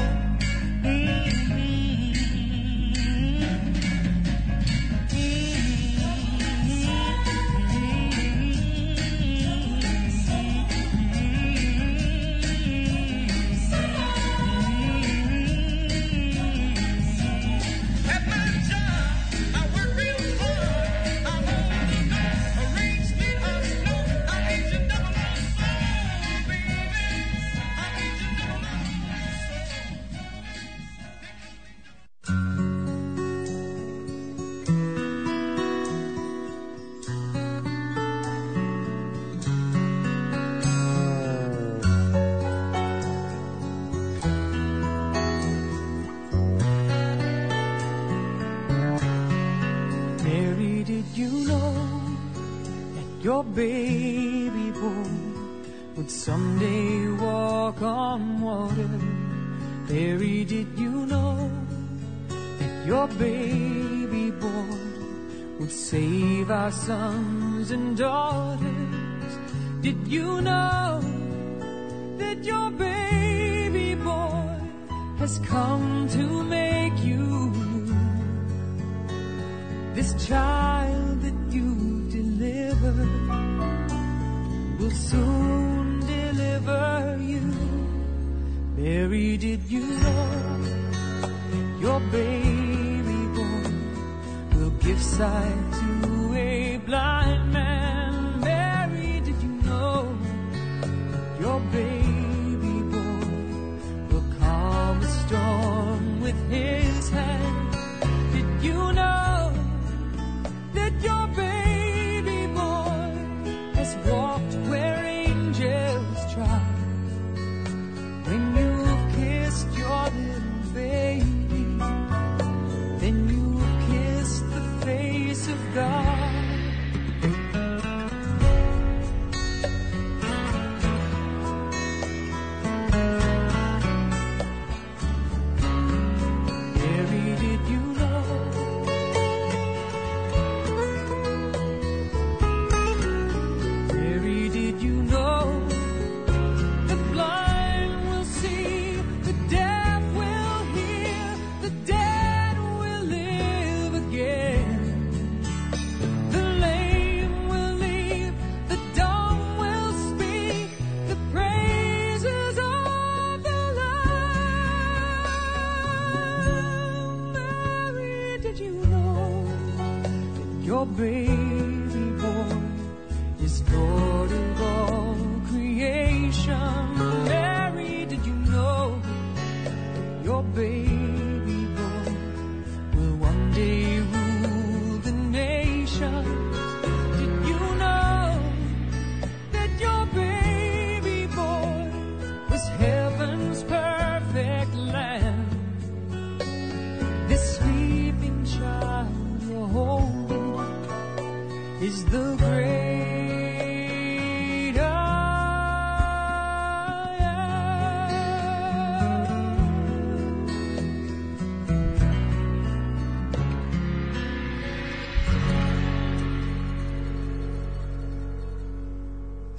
At my job, I work real hard. I'm on the go, arrange sweetheart snow. I'm Agent 00 Soul, baby. I'm Agent Mary, did you know that your baby boy would someday walk on water? Mary, did you know that your baby boy would save our sons and daughters? Did you know that your baby boy has come to make you new? This child that you delivered will soon deliver you. Mary, did you know that your baby boy will give sight to a blind man? Mary, did you know that your baby boy will calm a storm with his hand? Did you know that your baby boy has walked where angels trod? When you've kissed your little baby, then you've kissed the face of God.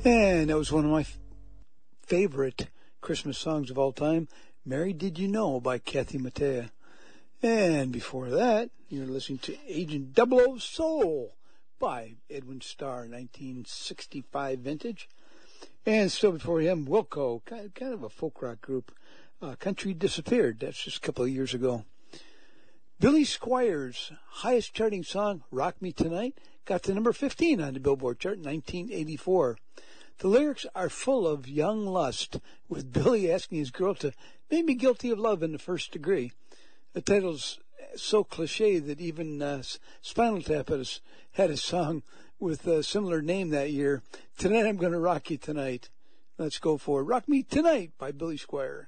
And that was one of my favorite Christmas songs of all time, Mary Did You Know by Kathy Mattea. And before that, you're listening to Agent 00 Soul by Edwin Starr, 1965 vintage. And still before him, Wilco, kind of a folk rock group. Country Disappeared, that's just a couple of years ago. Billy Squires' highest charting song, Rock Me Tonight, got to number 15 on the Billboard chart in 1984. The lyrics are full of young lust, with Billy asking his girl to make me guilty of love in the first degree. The title's so cliche that even Spinal Tap had a song with a similar name that year. Tonight I'm Gonna Rock You Tonight. Let's go for it. Rock Me Tonight by Billy Squire.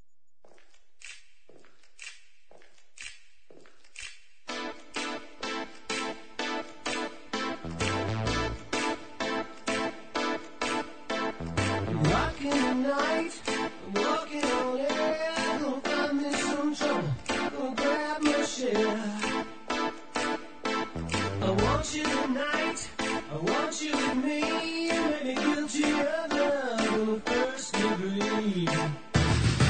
Rocking the night, I'm walking on air, gonna find me some trouble, gonna grab my share. I want you tonight, I want you with me, make me guilty of love in the first degree.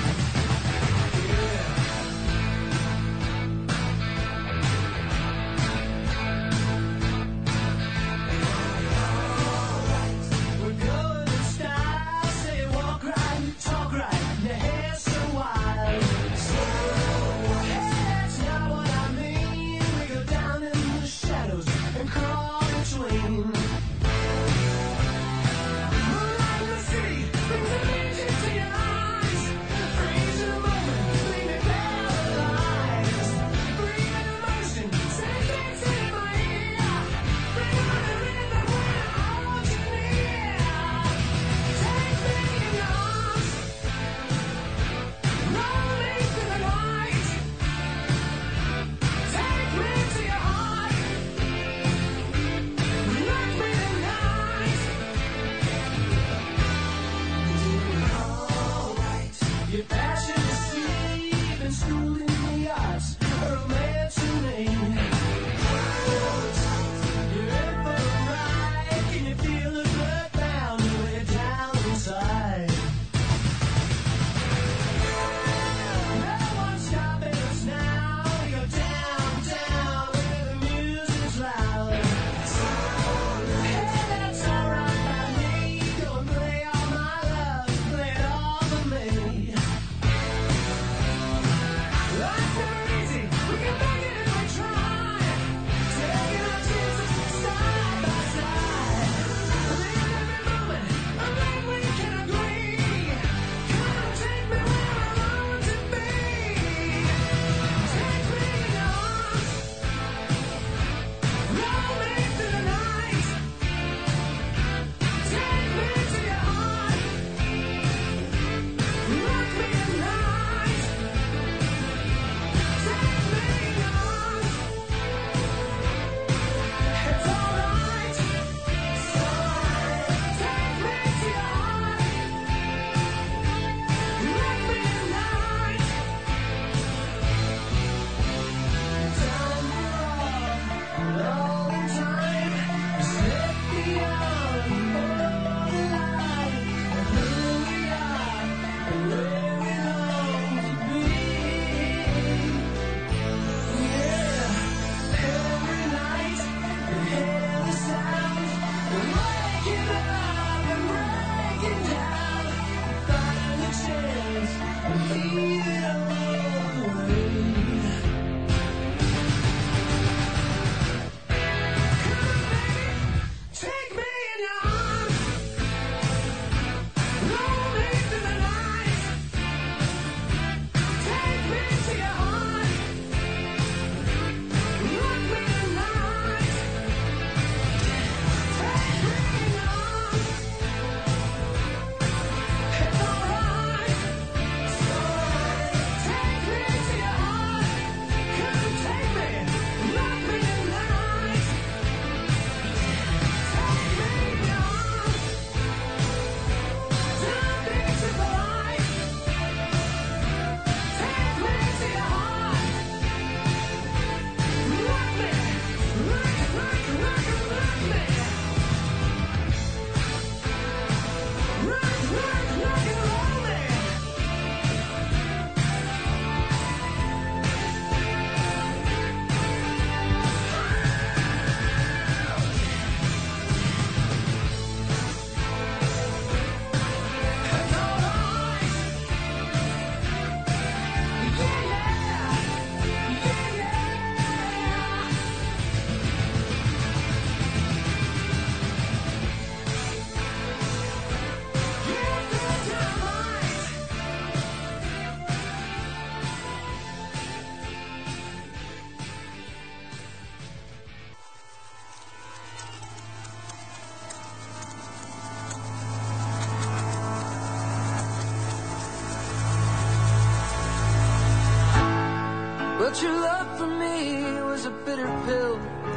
Thought your love for me was a bitter pill,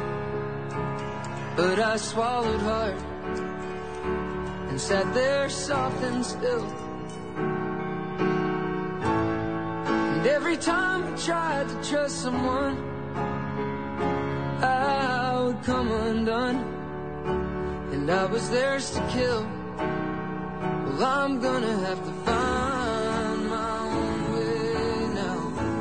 but I swallowed hard and sat there soft and still. And every time I tried to trust someone, I would come undone, and I was theirs to kill. Well, I'm gonna have to find my own way now.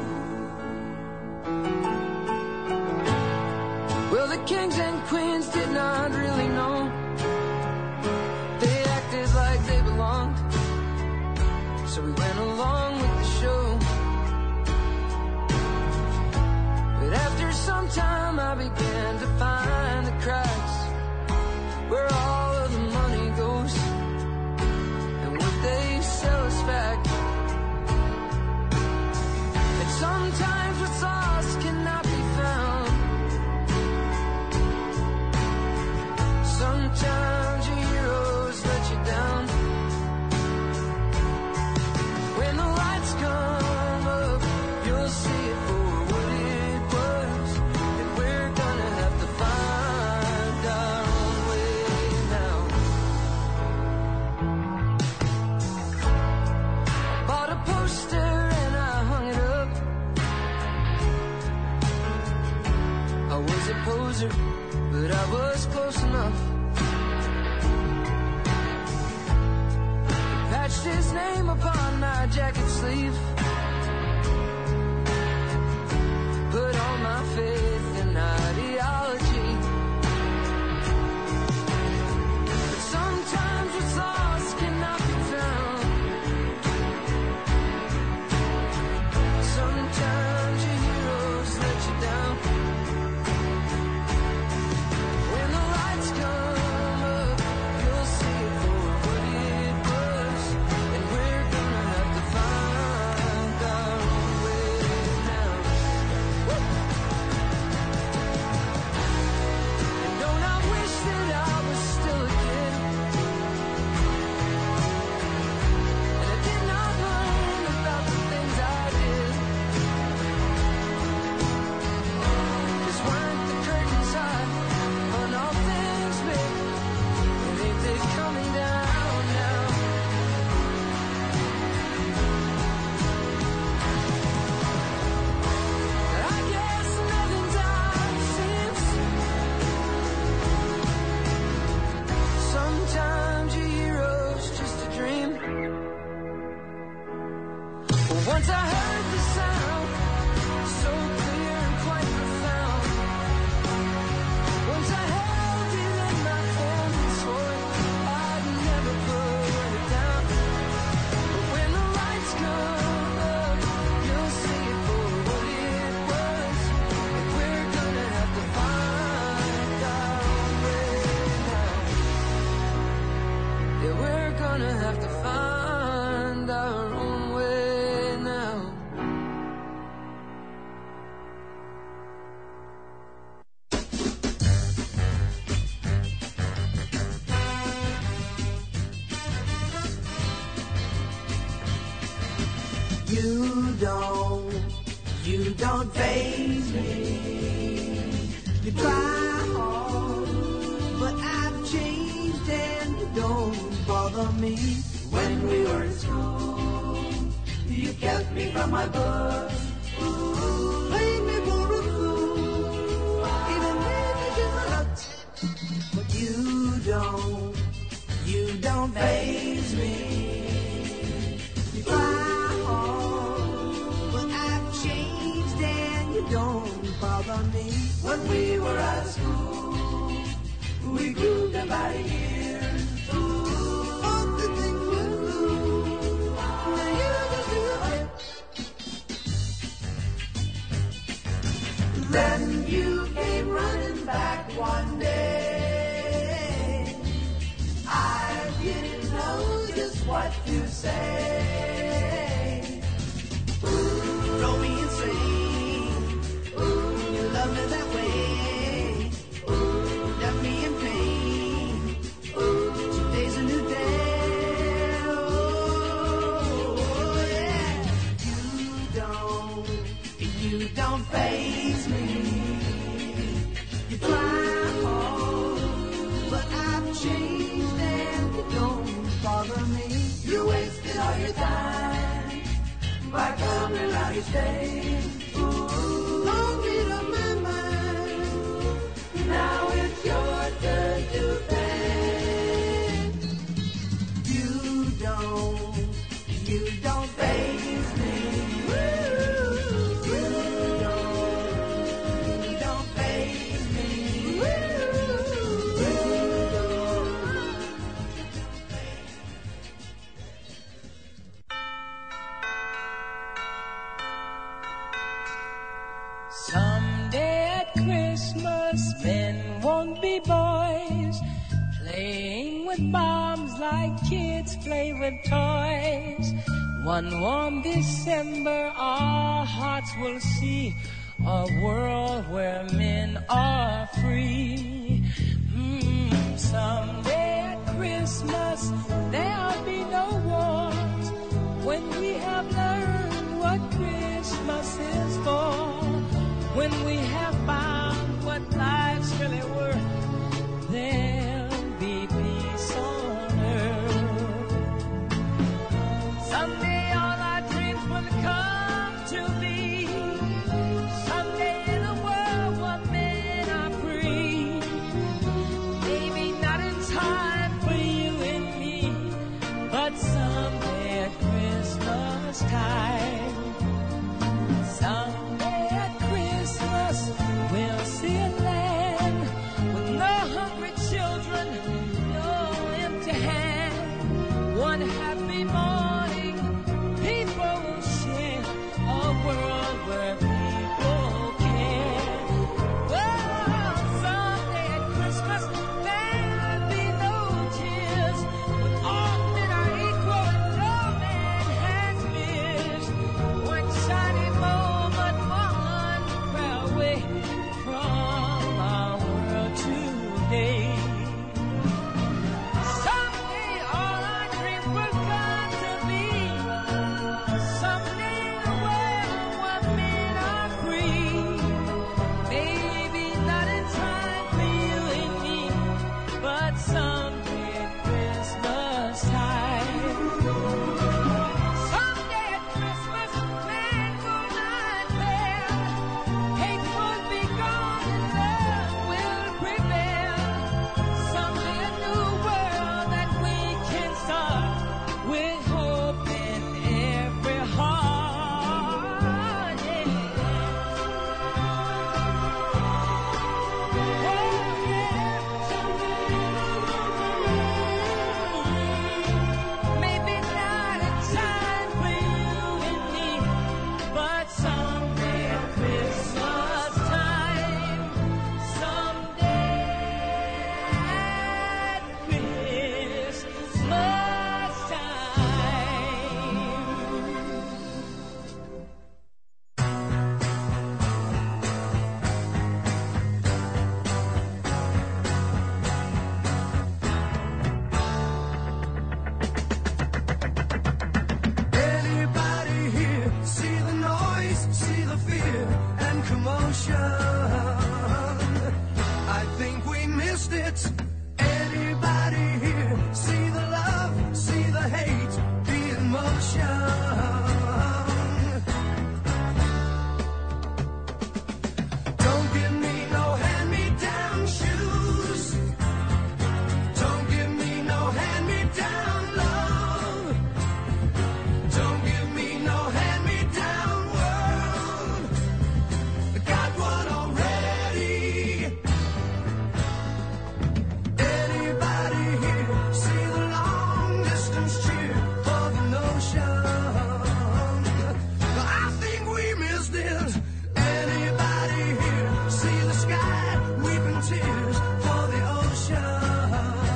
Well, the kings and queens did not really know. They acted like they belonged, so we went along with the show. But after some time I began to find the cracks where all of the money goes, and what they sell is fact. And sometimes what's lost cannot be found. Sometimes your heroes let you down. When the lights come up, you'll see it for what it was, and we're gonna have to find our own way now. Bought a poster and I hung it up. I was a poser, but I was close enough. Patched his name upon my jacket sleeve. Put all my faith in ideology. But sometimes what's lost cannot be found. Sometimes your heroes let you down. When the lights come up, you'll see it for what it was, and we're gonna have to find our own way now. And don't I wish that I was still a kid, and I did not learn about the things I did. 'Cause weren't the curtains high on all things big, and ain't they coming down now? I guess nothing died since. Sometimes your hero's just a dream. But once I heard the sound, so clear and quite profound. Once I held it in my hands and swore I'd never put it down. But when the lights come up, you'll see it for what it was, and we're gonna have to find our own way now. Yeah, we're gonna have to find our own way now. You don't faze me. You try hard, but I've changed and you don't bother me. When we were in school, you kept me from my books. Played me for a fool, even made me do my luck. But you don't faze me. You try hard, but I've changed and you don't bother me. When we were at school, we grew about a year. All the things we do, now you just do it. Then you came running back one day. I didn't know just what to say. Drove me insane. You love me that way. Left me in pain. Today's a new day. Oh yeah. You don't stay. Ooh, don't read on my mind. Now it's your turn to thank. You don't faze me. You don't faze me. Someday at Christmas, men won't be boys, playing with bombs like kids play with toys. One warm December, our hearts will see a world where men are free. Someday at Christmas, there'll be no wars, when we have learned what Christmas is for. When we have found what life's really worth, there'll be peace on earth. Someday all our dreams will come to be. Someday in a world where men are free. Maybe not in time for you and me, but someday at Christmas time. Someday at Christmas we'll see a land with no hungry children, no empty hand. One happy morning, people will share a world where people care. Well, someday at Christmas there'll be no tears, when all men are equal and no man has fears. One shiny moment, one prayer away from our world today. Someday all our dreams will come to be. Someday in a world where men are free. Maybe not in time for you and me, but someday at Christmas time. Someday at Christmas, man will not fail. Hate will be gone and love will prevail. Someday a new world that we can start, with hope in every heart. Yeah. Maybe not in time for you and me, but someday at Christmas time. Someday at Christmas Anybody here see the noise, see the fear and commotion? I think we missed it. Anybody here see the love, see the hate, the emotion? Don't give me no hand-me-down shoes. Don't give me no hand-me-down love. Don't give me no hand-me-down world. I got one already. Anybody here see the long-distance cheer for the notion? I think we missed it. Anybody here see the sky weeping tears for the ocean?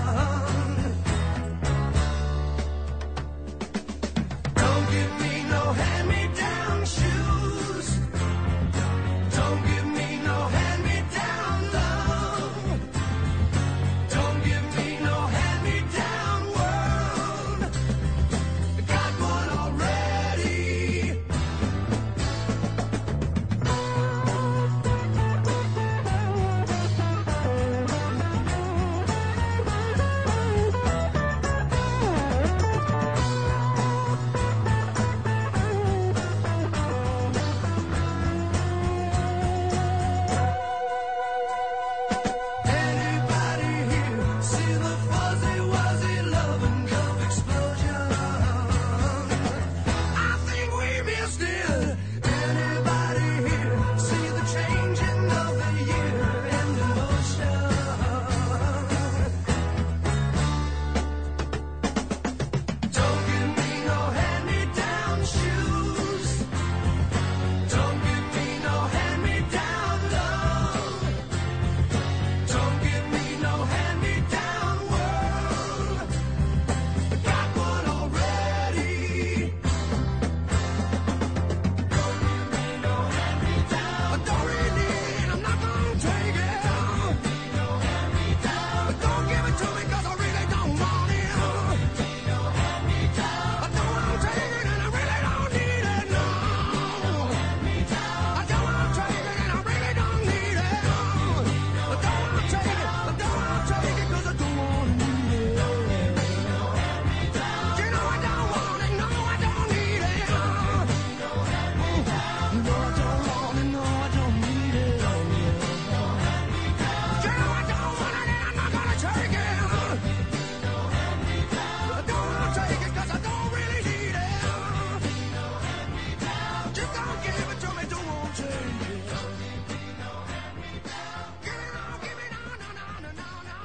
Don't give me no hand-me-down shoes. Don't give me no hand-me-down love. Don't give me no hand-me-down world. I got one already.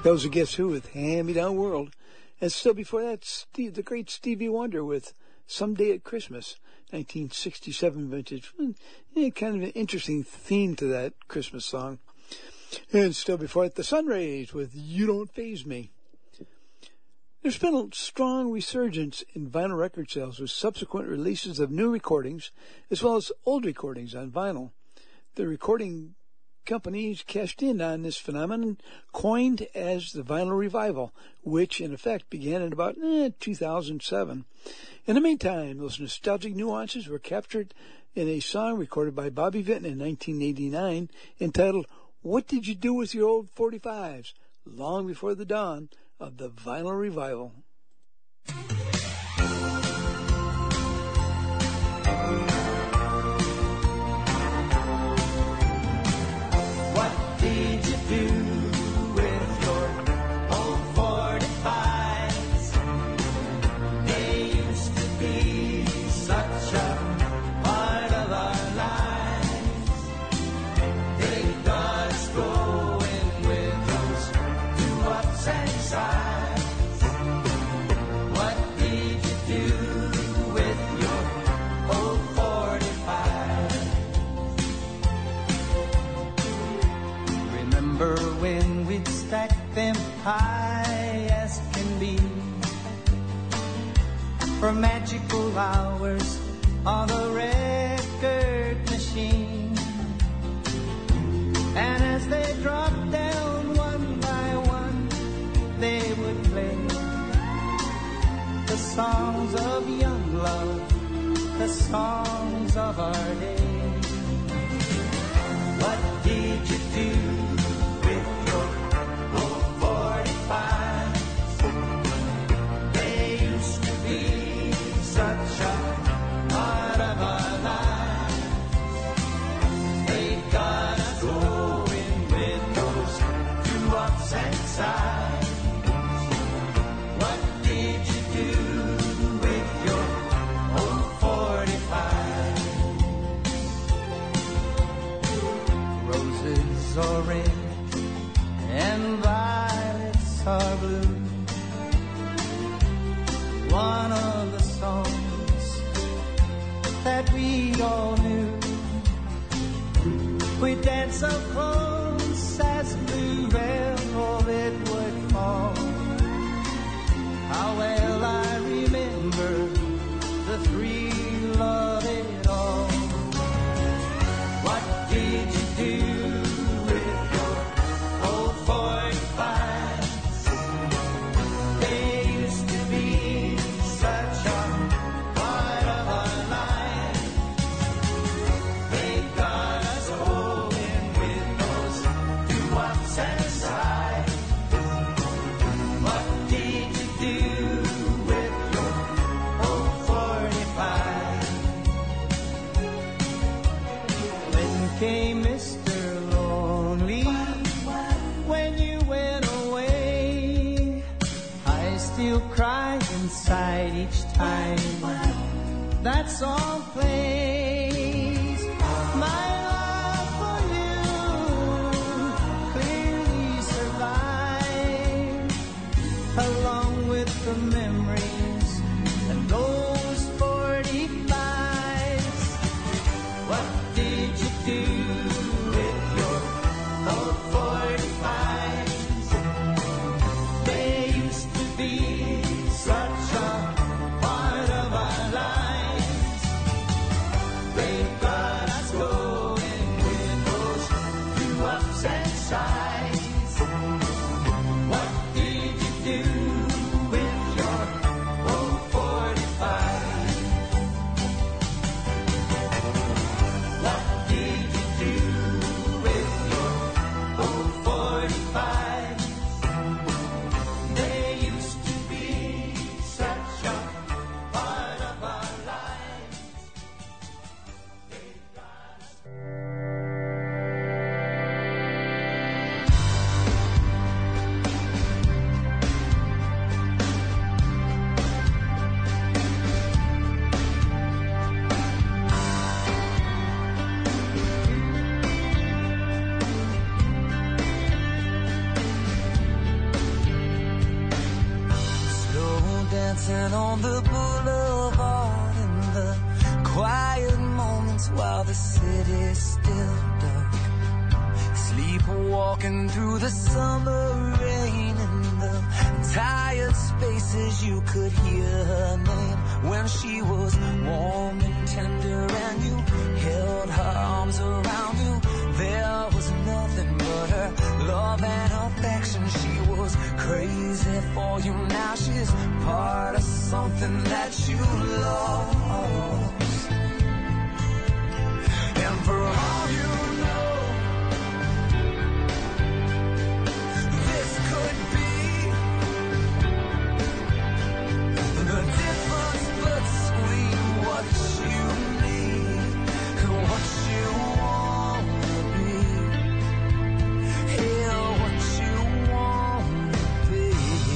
That was a Guess Who with Hand Me Down World. And still before that, the great Stevie Wonder with Someday at Christmas, 1967 vintage. Kind of an interesting theme to that Christmas song. And still before it, the Sunrays with You Don't Faze Me. There's been a strong resurgence in vinyl record sales with subsequent releases of new recordings as well as old recordings on vinyl. The recording companies cashed in on this phenomenon, coined as the vinyl revival, which in effect began in about 2007. In the meantime, those nostalgic nuances were captured in a song recorded by Bobby Vinton in 1989 entitled What Did You Do With Your Old 45s? Long before the dawn of the vinyl revival. What did you do with your old 45s? They used to be such a part of our lives. They got us going with those two ups and sides. What did you do with your old 45s? Remember when we'd stack them high as can be for magical hours on the record machine, and as they dropped down one by one, they would play the songs of young love, the songs of our day. What did you do with your old 45s? They used to be such a part of our lives. They got us going with those two ups and sides. What did you do with your old 45? Roses are red and violets are blue. One of the songs that we all knew. We danced so close as blue velvet would fall. How well I remember the thrill of it all. What did you do with your old 45s? They used to be such a part of our lives. They got us going with those two ups and sides. What did you do with your old 45? When came Mr. Lonely, when you went away, I still cry inside each time that song plays. My love for you clearly survives, along with the memories and those 45s. What did you do with your old 45s? They used to be such a part of our lives. on the boulevard in the quiet moments while the city's still dark. Sleepwalking through the summer rain in the tired spaces, you could hear her name when she was warm and tender and you held her arms around you. There was nothing but her love and affection. She was crazy for you. Now she's part of something that you lost. And for all you know, this could be the difference between what you need and what you want to be. Yeah, what you want to be.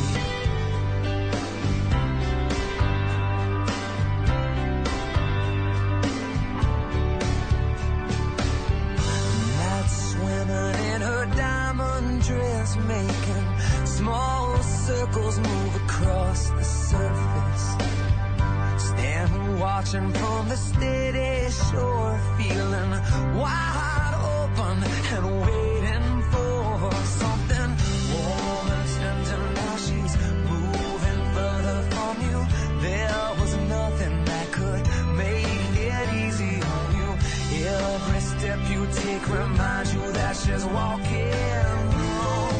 Night swimming in her diamond dress, making small circles move across the surface. Standing watching from the steady shore, feeling wide open and waiting for something warm and tender. Now she's moving further from you. There was nothing that could make it easy on you. Every step you take reminds you that she's walking home.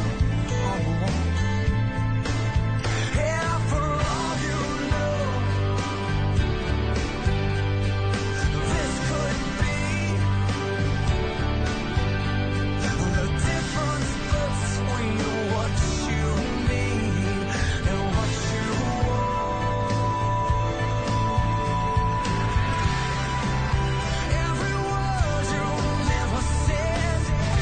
And for all you know, this could be the difference between what you need and what you want. Every word you never said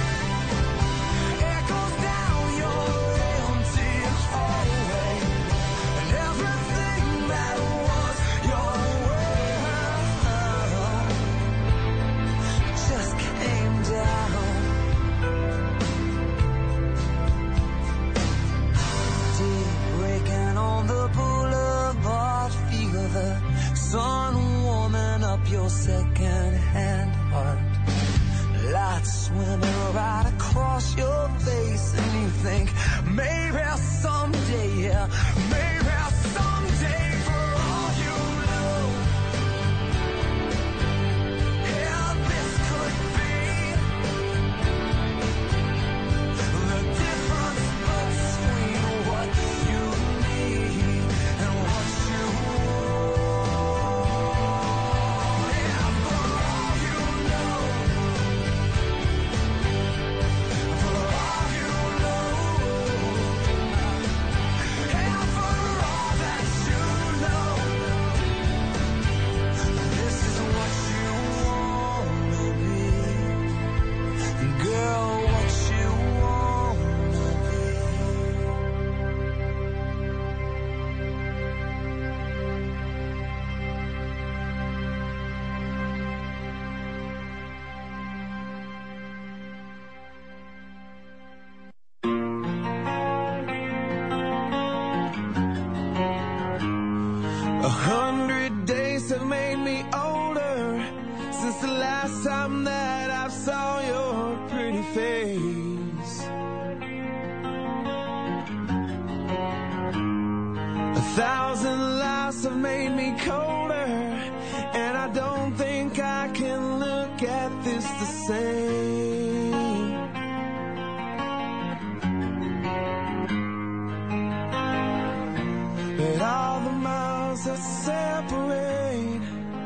echoes down your empty hallway, and everything that was your world just came down. Day breaking on the boulevard, feel the sun warming up your second-hand heart. Lights swimming right across your face, and you think maybe someday, yeah, maybe someday, for all you know, yeah, this could be the difference between what you need and what you want. Yeah, for all you know, for all you know, and for all that you know, this is what you want to be. Girl, what you want to be. A 100 days have made me older since the last time that I saw your pretty face. 1,000 lives have made me colder, and I don't think I can look at this the same. But all the miles that separate,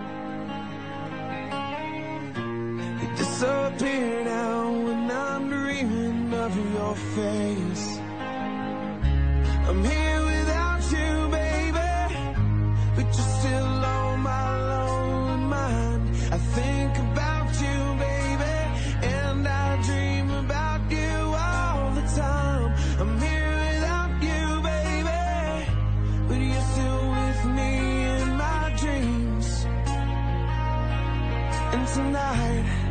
they disappear now when I'm dreaming of your face. I'm here without you, baby, but you're still on my lonely mind. I think about you, baby, and I dream about you all the time. I'm here without you, baby, but you're still with me in my dreams. And tonight